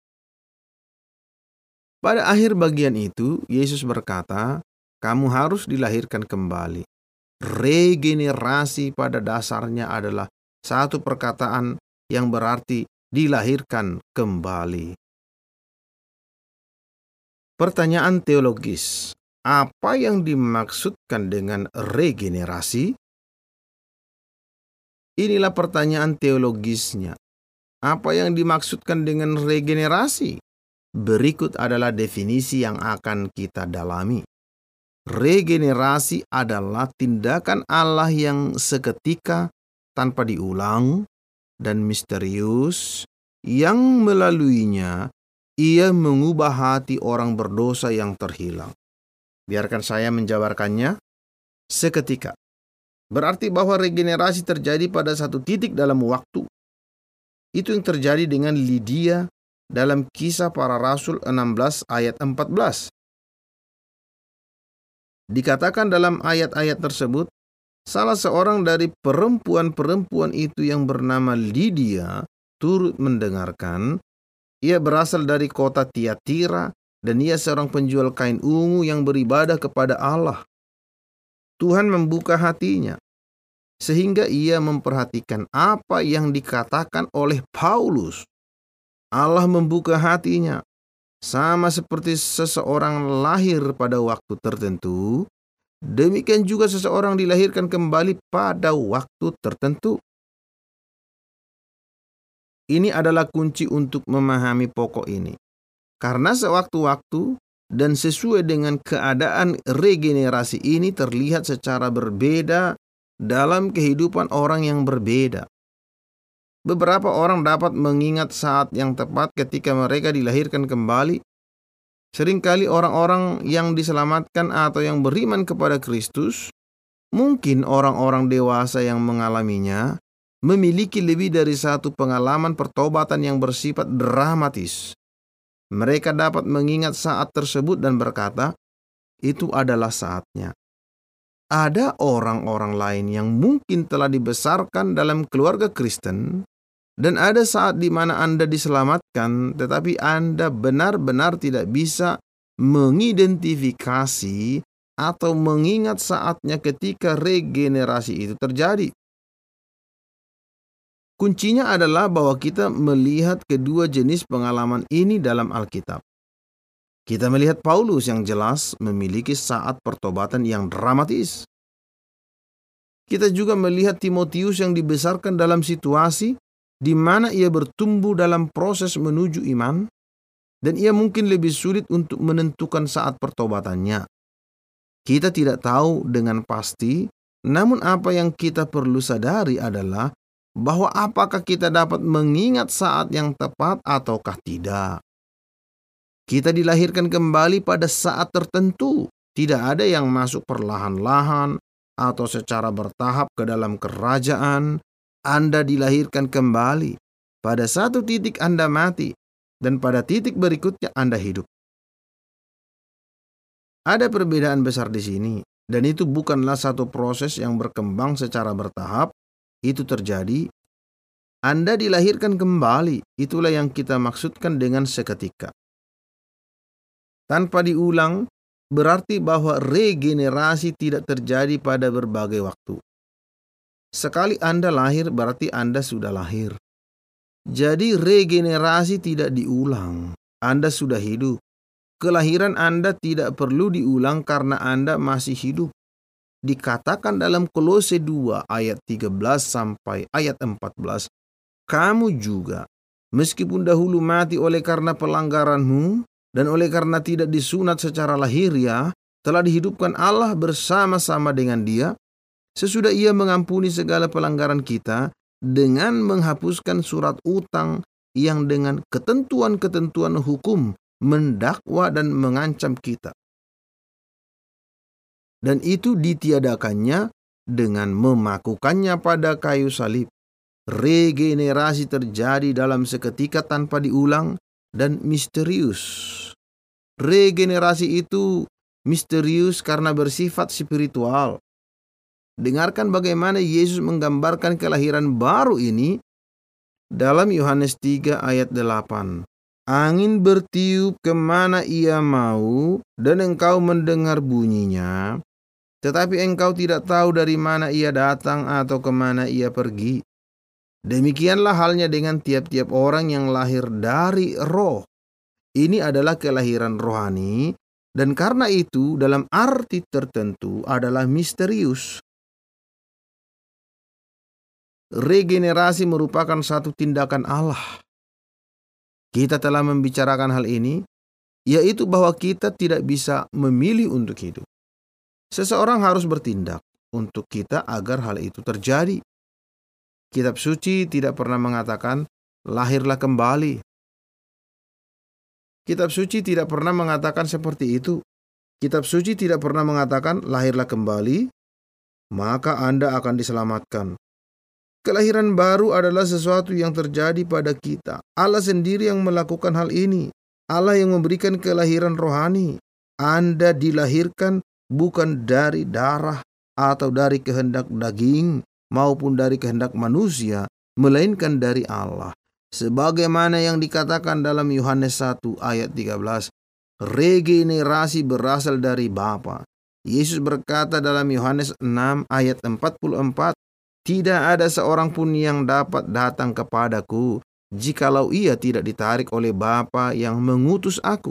Pada akhir bagian itu, Yesus berkata, kamu harus dilahirkan kembali. Regenerasi pada dasarnya adalah satu perkataan yang berarti dilahirkan kembali. Pertanyaan teologis, apa yang dimaksudkan dengan regenerasi? Inilah pertanyaan teologisnya. Apa yang dimaksudkan dengan regenerasi? Berikut adalah definisi yang akan kita dalami. Regenerasi adalah tindakan Allah yang seketika, tanpa diulang, dan misterius, yang melaluinya Ia mengubah hati orang berdosa yang terhilang. Biarkan saya menjabarkannya seketika. Berarti bahwa regenerasi terjadi pada satu titik dalam waktu. Itu yang terjadi dengan Lydia dalam Kisah Para Rasul 16 ayat 14. Dikatakan dalam ayat-ayat tersebut, salah seorang dari perempuan-perempuan itu yang bernama Lydia turut mendengarkan. Ia berasal dari kota Tiatira dan ia seorang penjual kain ungu yang beribadah kepada Allah. Tuhan membuka hatinya sehingga ia memperhatikan apa yang dikatakan oleh Paulus. Allah membuka hatinya sama seperti seseorang lahir pada waktu tertentu, demikian juga seseorang dilahirkan kembali pada waktu tertentu. Ini adalah kunci untuk memahami pokok ini. Karena sewaktu-waktu dan sesuai dengan keadaan regenerasi ini terlihat secara berbeda dalam kehidupan orang yang berbeda. Beberapa orang dapat mengingat saat yang tepat ketika mereka dilahirkan kembali. Seringkali orang-orang yang diselamatkan atau yang beriman kepada Kristus, mungkin orang-orang dewasa yang mengalaminya, memiliki lebih dari satu pengalaman pertobatan yang bersifat dramatis. Mereka dapat mengingat saat tersebut dan berkata, itu adalah saatnya. Ada orang-orang lain yang mungkin telah dibesarkan dalam keluarga Kristen, dan ada saat di mana Anda diselamatkan, tetapi Anda benar-benar tidak bisa mengidentifikasi atau mengingat saatnya ketika regenerasi itu terjadi. Kuncinya adalah bahwa kita melihat kedua jenis pengalaman ini dalam Alkitab. Kita melihat Paulus yang jelas memiliki saat pertobatan yang dramatis. Kita juga melihat Timotius yang dibesarkan dalam situasi di mana ia bertumbuh dalam proses menuju iman, dan ia mungkin lebih sulit untuk menentukan saat pertobatannya. Kita tidak tahu dengan pasti, namun apa yang kita perlu sadari adalah bahwa apakah kita dapat mengingat saat yang tepat ataukah tidak. Kita dilahirkan kembali pada saat tertentu. Tidak ada yang masuk perlahan-lahan atau secara bertahap ke dalam kerajaan. Anda dilahirkan kembali. Pada satu titik Anda mati, dan pada titik berikutnya Anda hidup. Ada perbedaan besar di sini, dan itu bukanlah satu proses yang berkembang secara bertahap. Itu terjadi. Anda dilahirkan kembali. Itulah yang kita maksudkan dengan seketika. Tanpa diulang, berarti bahwa regenerasi tidak terjadi pada berbagai waktu. Sekali Anda lahir, berarti Anda sudah lahir. Jadi regenerasi tidak diulang. Anda sudah hidup. Kelahiran Anda tidak perlu diulang karena Anda masih hidup. Dikatakan dalam Kolose 2 ayat 13 sampai ayat 14, kamu juga, meskipun dahulu mati oleh karena pelanggaranmu dan oleh karena tidak disunat secara lahiriah, telah dihidupkan Allah bersama-sama dengan Dia, sesudah Ia mengampuni segala pelanggaran kita dengan menghapuskan surat utang yang dengan ketentuan-ketentuan hukum mendakwa dan mengancam kita. Dan itu ditiadakannya dengan memakukannya pada kayu salib. Regenerasi terjadi dalam seketika tanpa diulang dan misterius. Regenerasi itu misterius karena bersifat spiritual. Dengarkan bagaimana Yesus menggambarkan kelahiran baru ini dalam Yohanes 3 ayat 8. Angin bertiup kemana ia mau, dan engkau mendengar bunyinya, tetapi engkau tidak tahu dari mana ia datang atau kemana ia pergi. Demikianlah halnya dengan tiap-tiap orang yang lahir dari roh. Ini adalah kelahiran rohani, dan karena itu dalam arti tertentu adalah misterius. Regenerasi merupakan satu tindakan Allah. Kita telah membicarakan hal ini, yaitu bahwa kita tidak bisa memilih untuk hidup. Seseorang harus bertindak untuk kita agar hal itu terjadi. Kitab suci tidak pernah mengatakan, lahirlah kembali. Kitab suci tidak pernah mengatakan seperti itu. Kitab suci tidak pernah mengatakan, lahirlah kembali, maka Anda akan diselamatkan. Kelahiran baru adalah sesuatu yang terjadi pada kita. Allah sendiri yang melakukan hal ini. Allah yang memberikan kelahiran rohani. Anda dilahirkan bukan dari darah atau dari kehendak daging maupun dari kehendak manusia, melainkan dari Allah. Sebagaimana yang dikatakan dalam Yohanes 1 ayat 13, regenerasi berasal dari Bapa. Yesus berkata dalam Yohanes 6 ayat 44, tidak ada seorang pun yang dapat datang kepadaku jikalau ia tidak ditarik oleh Bapa yang mengutus aku.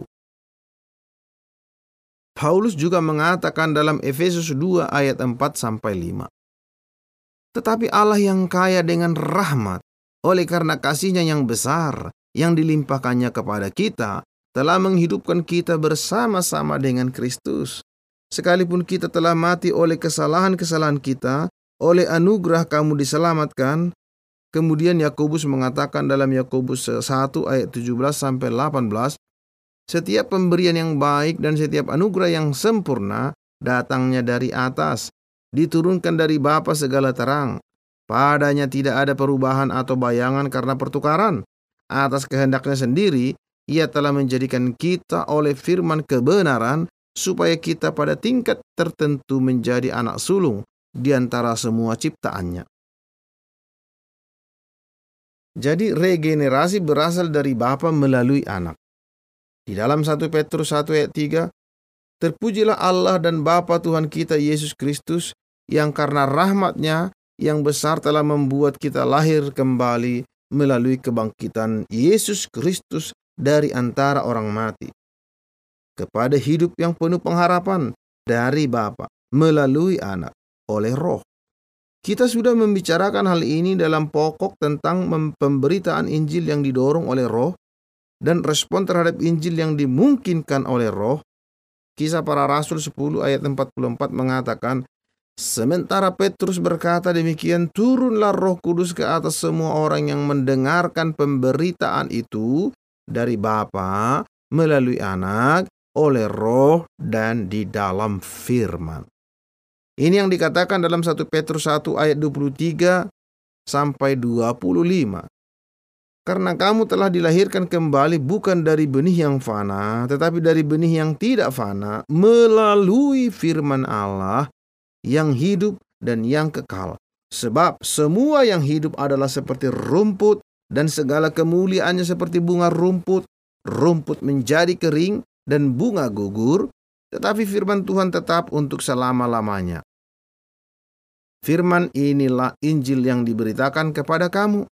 Paulus juga mengatakan dalam Efesus 2 ayat 4-5. Tetapi Allah yang kaya dengan rahmat, oleh karena kasih-Nya yang besar yang dilimpahkannya kepada kita, telah menghidupkan kita bersama-sama dengan Kristus. Sekalipun kita telah mati oleh kesalahan-kesalahan kita, oleh anugerah kamu diselamatkan. Kemudian Yakobus mengatakan dalam Yakobus 1 ayat 17-18, setiap pemberian yang baik dan setiap anugerah yang sempurna datangnya dari atas, diturunkan dari Bapa segala terang. Padanya tidak ada perubahan atau bayangan karena pertukaran. Atas kehendaknya sendiri, Ia telah menjadikan kita oleh firman kebenaran, supaya kita pada tingkat tertentu menjadi anak sulung di antara semua ciptaannya. Jadi regenerasi berasal dari Bapa melalui anak. Di dalam 1 Petrus 1 ayat 3, terpujilah Allah dan Bapa Tuhan kita Yesus Kristus, yang karena rahmat-Nya yang besar telah membuat kita lahir kembali melalui kebangkitan Yesus Kristus dari antara orang mati, kepada hidup yang penuh pengharapan dari Bapa melalui anak oleh Roh. Kita sudah membicarakan hal ini dalam pokok tentang pemberitaan Injil yang didorong oleh Roh dan respon terhadap Injil yang dimungkinkan oleh Roh. Kisah Para Rasul 10 ayat 44 mengatakan, sementara Petrus berkata demikian, turunlah Roh Kudus ke atas semua orang yang mendengarkan pemberitaan itu dari Bapa melalui anak oleh Roh dan di dalam firman. Ini yang dikatakan dalam 1 Petrus 1 ayat 23-25. Karena kamu telah dilahirkan kembali bukan dari benih yang fana, tetapi dari benih yang tidak fana, melalui firman Allah yang hidup dan yang kekal. Sebab semua yang hidup adalah seperti rumput, dan segala kemuliaannya seperti bunga rumput. Rumput menjadi kering dan bunga gugur, tetapi firman Tuhan tetap untuk selama-lamanya. Firman inilah Injil yang diberitakan kepada kamu.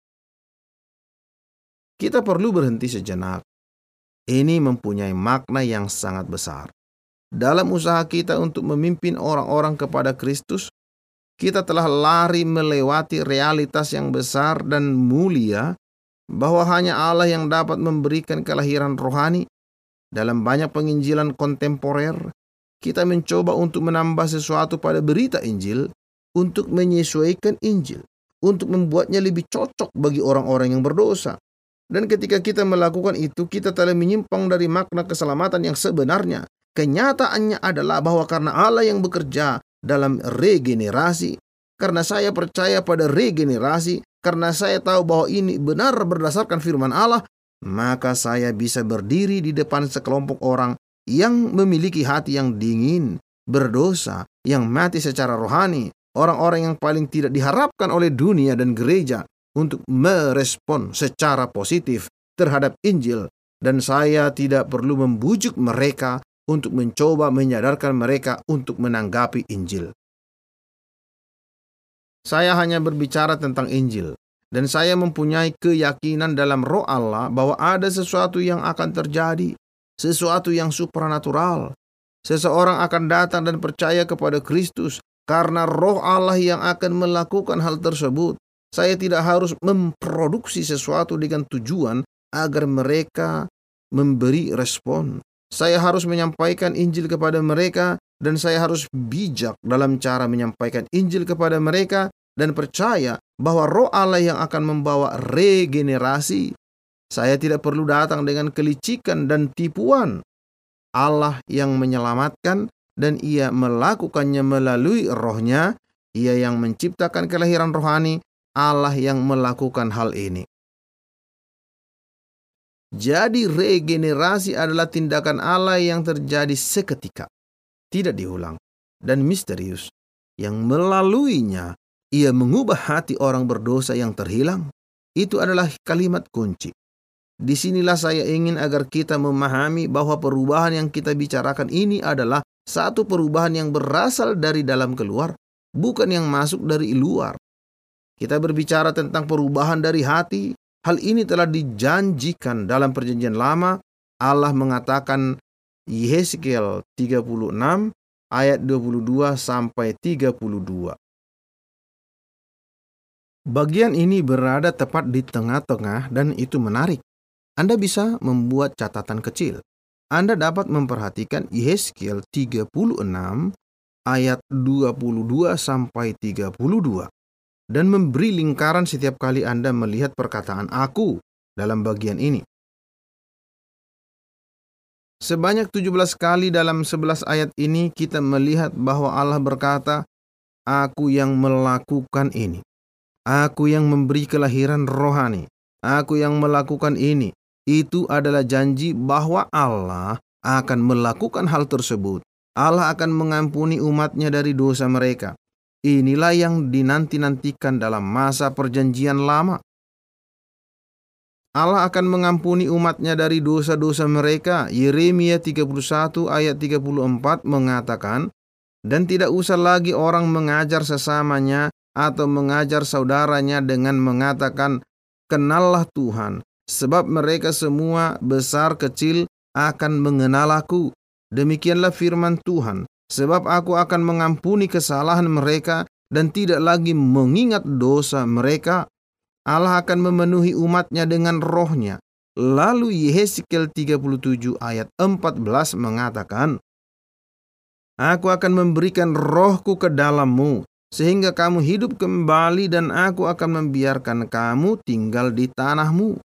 Kita perlu berhenti sejenak. Ini mempunyai makna yang sangat besar. Dalam usaha kita untuk memimpin orang-orang kepada Kristus, kita telah lari melewati realitas yang besar dan mulia bahwa hanya Allah yang dapat memberikan kelahiran rohani. Dalam banyak penginjilan kontemporer, kita mencoba untuk menambah sesuatu pada berita Injil, untuk menyesuaikan Injil, untuk membuatnya lebih cocok bagi orang-orang yang berdosa. Dan ketika kita melakukan itu, kita telah menyimpang dari makna keselamatan yang sebenarnya. Kenyataannya adalah bahwa karena Allah yang bekerja dalam regenerasi, karena saya percaya pada regenerasi, karena saya tahu bahwa ini benar berdasarkan firman Allah, maka saya bisa berdiri di depan sekelompok orang yang memiliki hati yang dingin, berdosa, yang mati secara rohani, orang-orang yang paling tidak diharapkan oleh dunia dan gereja untuk merespon secara positif terhadap Injil, dan saya tidak perlu membujuk mereka untuk mencoba menyadarkan mereka untuk menanggapi Injil. Saya hanya berbicara tentang Injil, dan saya mempunyai keyakinan dalam Roh Allah bahwa ada sesuatu yang akan terjadi, sesuatu yang supranatural. Seseorang akan datang dan percaya kepada Kristus karena Roh Allah yang akan melakukan hal tersebut. Saya tidak harus memproduksi sesuatu dengan tujuan agar mereka memberi respon. Saya harus menyampaikan Injil kepada mereka, dan saya harus bijak dalam cara menyampaikan Injil kepada mereka dan percaya bahwa Roh Allah yang akan membawa regenerasi. Saya tidak perlu datang dengan kelicikan dan tipuan. Allah yang menyelamatkan dan Ia melakukannya melalui Roh-Nya. Ia yang menciptakan kelahiran rohani, Allah yang melakukan hal ini. Jadi regenerasi adalah tindakan Allah yang terjadi seketika, tidak diulang, dan misterius, yang melaluinya Ia mengubah hati orang berdosa yang terhilang. Itu adalah kalimat kunci. Disinilah saya ingin agar kita memahami bahwa perubahan yang kita bicarakan ini adalah satu perubahan yang berasal dari dalam keluar, bukan yang masuk dari luar. Kita berbicara tentang perubahan dari hati. Hal ini telah dijanjikan dalam Perjanjian Lama. Allah mengatakan Yeskiel 36 ayat 22 sampai 32. Bagian ini berada tepat di tengah-tengah dan itu menarik. Anda bisa membuat catatan kecil. Anda dapat memperhatikan Yeskiel 36 ayat 22 sampai 32. Dan memberi lingkaran setiap kali Anda melihat perkataan aku dalam bagian ini. Sebanyak 17 kali dalam 11 ayat ini kita melihat bahwa Allah berkata, aku yang melakukan ini. Aku yang memberi kelahiran rohani. Aku yang melakukan ini. Itu adalah janji bahwa Allah akan melakukan hal tersebut. Allah akan mengampuni umatnya dari dosa mereka. Inilah yang dinanti-nantikan dalam masa Perjanjian Lama. Allah akan mengampuni umatnya dari dosa-dosa mereka. Yeremia 31 ayat 34 mengatakan, dan tidak usah lagi orang mengajar sesamanya atau mengajar saudaranya dengan mengatakan, kenallah Tuhan, sebab mereka semua besar kecil akan mengenal aku. Demikianlah firman Tuhan. Sebab aku akan mengampuni kesalahan mereka dan tidak lagi mengingat dosa mereka. Allah akan memenuhi umatnya dengan Roh-Nya. Lalu Yeskiel 37 ayat 14 mengatakan, aku akan memberikan Roh-Ku ke dalammu, sehingga kamu hidup kembali dan aku akan membiarkan kamu tinggal di tanahmu.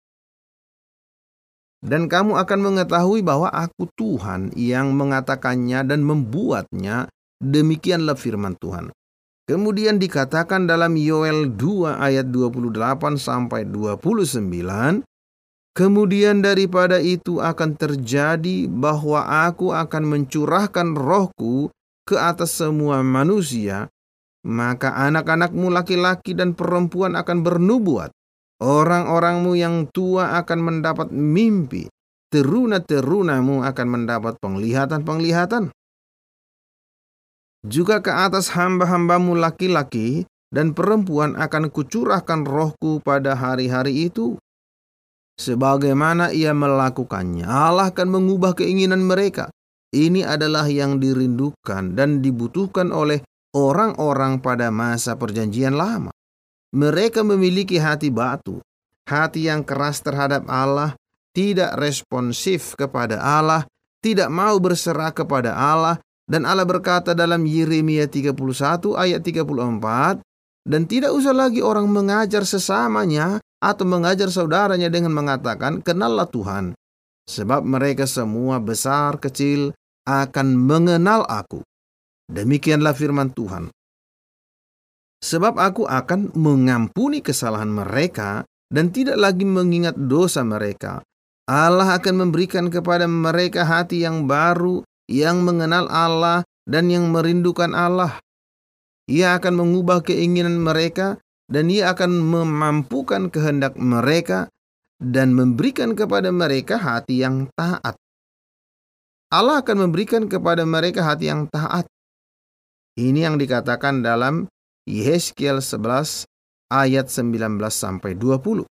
Dan kamu akan mengetahui bahwa aku Tuhan yang mengatakannya dan membuatnya. Demikianlah firman Tuhan. Kemudian dikatakan dalam Yoel 2 ayat 28 sampai 29, kemudian daripada itu akan terjadi bahwa aku akan mencurahkan Roh-Ku ke atas semua manusia, maka anak-anakmu laki-laki dan perempuan akan bernubuat. Orang-orangmu yang tua akan mendapat mimpi. Teruna-terunamu akan mendapat penglihatan-penglihatan. Juga ke atas hamba-hambamu laki-laki dan perempuan akan kucurahkan Roh-Ku pada hari-hari itu. Sebagaimana Ia melakukannya, Allah akan mengubah keinginan mereka. Ini adalah yang dirindukan dan dibutuhkan oleh orang-orang pada masa Perjanjian Lama. Mereka memiliki hati batu, hati yang keras terhadap Allah, tidak responsif kepada Allah, tidak mau berserah kepada Allah. Dan Allah berkata dalam Yeremia 31 ayat 34, dan tidak usah lagi orang mengajar sesamanya atau mengajar saudaranya dengan mengatakan, kenallah Tuhan. Sebab mereka semua besar kecil akan mengenal aku. Demikianlah firman Tuhan. Sebab aku akan mengampuni kesalahan mereka dan tidak lagi mengingat dosa mereka. Allah akan memberikan kepada mereka hati yang baru, yang mengenal Allah dan yang merindukan Allah. Ia akan mengubah keinginan mereka dan Ia akan memampukan kehendak mereka dan memberikan kepada mereka hati yang taat. Allah akan memberikan kepada mereka hati yang taat. Ini yang dikatakan dalam Yeskiel 11 ayat 19 sampai 20.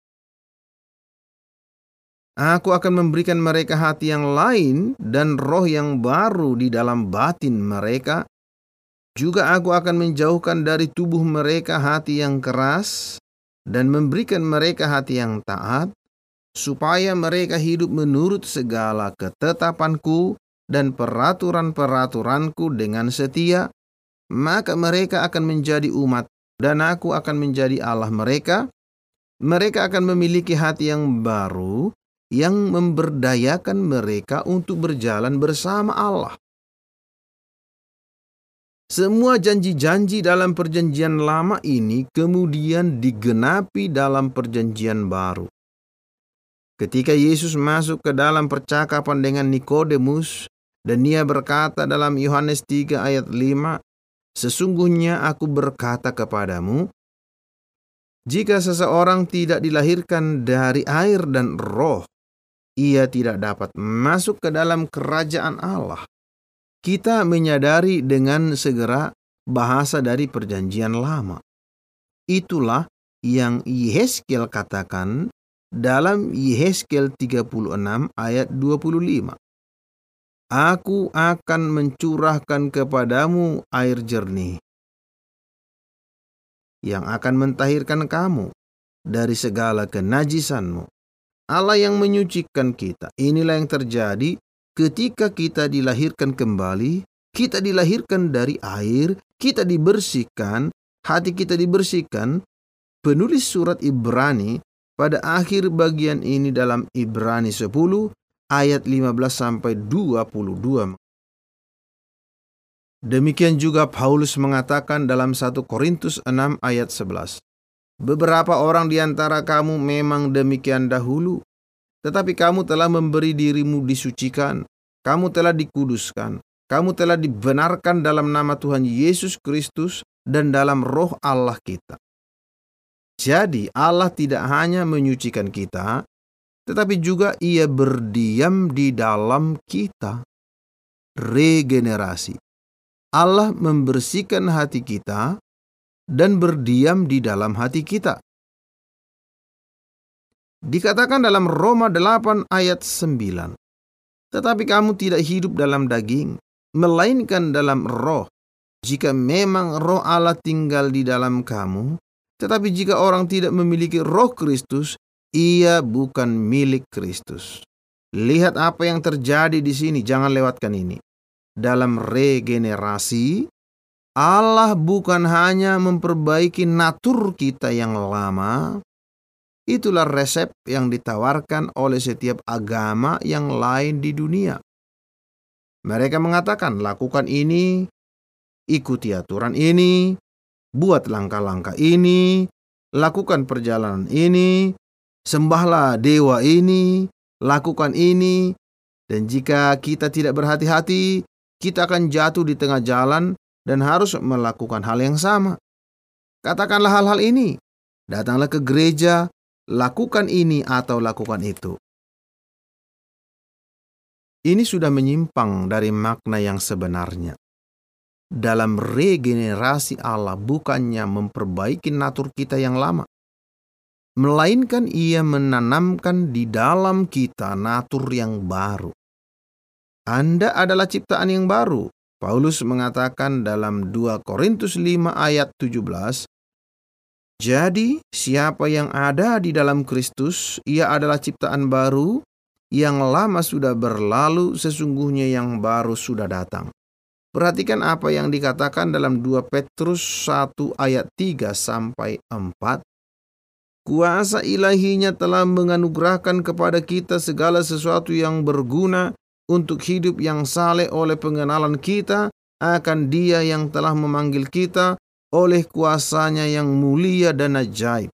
Aku akan memberikan mereka hati yang lain dan roh yang baru di dalam batin mereka. Juga aku akan menjauhkan dari tubuh mereka hati yang keras dan memberikan mereka hati yang taat, supaya mereka hidup menurut segala ketetapanku dan peraturan-peraturanku dengan setia. Maka mereka akan menjadi umat dan aku akan menjadi Allah mereka, Mereka akan memiliki hati yang baru yang memberdayakan mereka untuk berjalan bersama Allah. Semua janji-janji dalam perjanjian lama ini kemudian digenapi dalam perjanjian baru. Ketika Yesus masuk ke dalam percakapan dengan Nikodemus, dan ia berkata dalam Yohanes 3 ayat 5, "Sesungguhnya aku berkata kepadamu, jika seseorang tidak dilahirkan dari air dan roh, ia tidak dapat masuk ke dalam kerajaan Allah." Kita menyadari dengan segera bahasa dari perjanjian lama. Itulah yang Yehezkiel katakan dalam Yehezkiel 36 ayat 25. "Aku akan mencurahkan kepadamu air jernih yang akan mentahirkan kamu dari segala kenajisanmu." Allah yang menyucikan kita. Inilah yang terjadi ketika kita dilahirkan kembali. Kita dilahirkan dari air, kita dibersihkan, hati kita dibersihkan. Penulis surat Ibrani pada akhir bagian ini dalam Ibrani 10 ayat 15 sampai 22. Demikian juga Paulus mengatakan dalam 1 Korintus 6 ayat 11. "Beberapa orang di antara kamu memang demikian dahulu, tetapi kamu telah memberi dirimu disucikan, kamu telah dikuduskan, kamu telah dibenarkan dalam nama Tuhan Yesus Kristus dan dalam roh Allah kita." Jadi Allah tidak hanya menyucikan kita, tetapi juga Ia berdiam di dalam kita. Regenerasi. Allah membersihkan hati kita dan berdiam di dalam hati kita. Dikatakan dalam Roma 8 ayat 9, "Tetapi kamu tidak hidup dalam daging, melainkan dalam roh. Jika memang roh Allah tinggal di dalam kamu, tetapi jika orang tidak memiliki roh Kristus, ia bukan milik Kristus." Lihat apa yang terjadi di sini, jangan lewatkan ini. Dalam regenerasi, Allah bukan hanya memperbaiki natur kita yang lama. Itulah resep yang ditawarkan oleh setiap agama yang lain di dunia. Mereka mengatakan, lakukan ini, ikuti aturan ini, buat langkah-langkah ini, lakukan perjalanan ini, sembahlah dewa ini, lakukan ini. Dan jika kita tidak berhati-hati, kita akan jatuh di tengah jalan dan harus melakukan hal yang sama. Katakanlah hal-hal ini, datanglah ke gereja, lakukan ini atau lakukan itu. Ini sudah menyimpang dari makna yang sebenarnya. Dalam regenerasi, Allah bukannya memperbaiki natur kita yang lama, melainkan Ia menanamkan di dalam kita natur yang baru. Anda adalah ciptaan yang baru. Paulus mengatakan dalam 2 Korintus 5 ayat 17, "Jadi siapa yang ada di dalam Kristus, ia adalah ciptaan baru, yang lama sudah berlalu, sesungguhnya yang baru sudah datang." Perhatikan apa yang dikatakan dalam 2 Petrus 1 ayat 3 sampai 4. "Kuasa ilahinya telah menganugerahkan kepada kita segala sesuatu yang berguna untuk hidup yang saleh oleh pengenalan kita akan Dia yang telah memanggil kita oleh kuasanya yang mulia dan ajaib.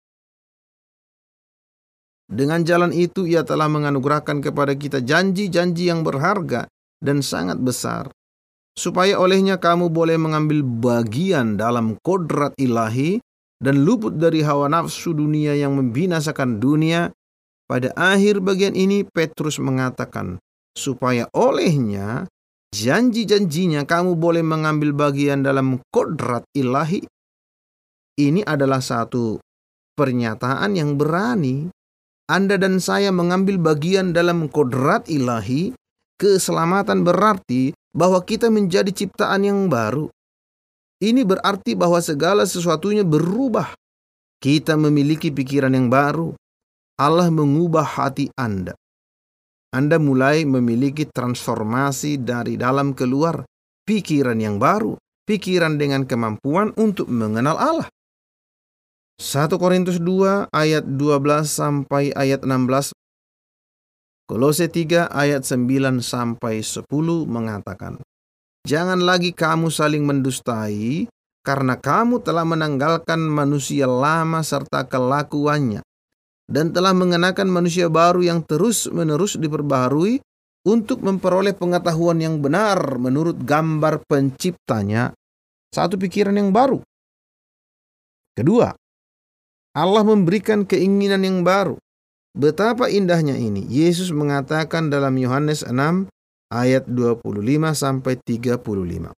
Dengan jalan itu Ia telah menganugerahkan kepada kita janji-janji yang berharga dan sangat besar, supaya olehnya kamu boleh mengambil bagian dalam kodrat ilahi dan luput dari hawa nafsu dunia yang membinasakan dunia." Pada akhir bagian ini Petrus mengatakan, supaya olehnya janji-janjinya kamu boleh mengambil bagian dalam kodrat ilahi. Ini adalah satu pernyataan yang berani. Anda dan saya mengambil bagian dalam kodrat ilahi. Keselamatan berarti bahwa kita menjadi ciptaan yang baru. Ini berarti bahwa segala sesuatunya berubah. Kita memiliki pikiran yang baru. Allah mengubah hati Anda. Anda mulai memiliki transformasi dari dalam keluar, pikiran yang baru, pikiran dengan kemampuan untuk mengenal Allah. 1 Korintus 2 ayat 12 sampai ayat 16, Kolose 3 ayat 9 sampai 10 mengatakan, "Jangan lagi kamu saling mendustai, karena kamu telah menanggalkan manusia lama serta kelakuannya, dan telah mengenakan manusia baru yang terus-menerus diperbaharui untuk memperoleh pengetahuan yang benar menurut gambar penciptanya." Satu pikiran yang baru. Kedua, Allah memberikan keinginan yang baru. Betapa indahnya ini. Yesus mengatakan dalam Yohanes 6 ayat 25 sampai 35.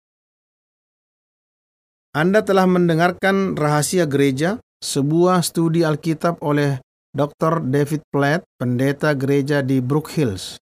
Anda telah mendengarkan Rahasia Gereja, sebuah studi Alkitab oleh Dr. David Platt, pendeta gereja di Brook Hills.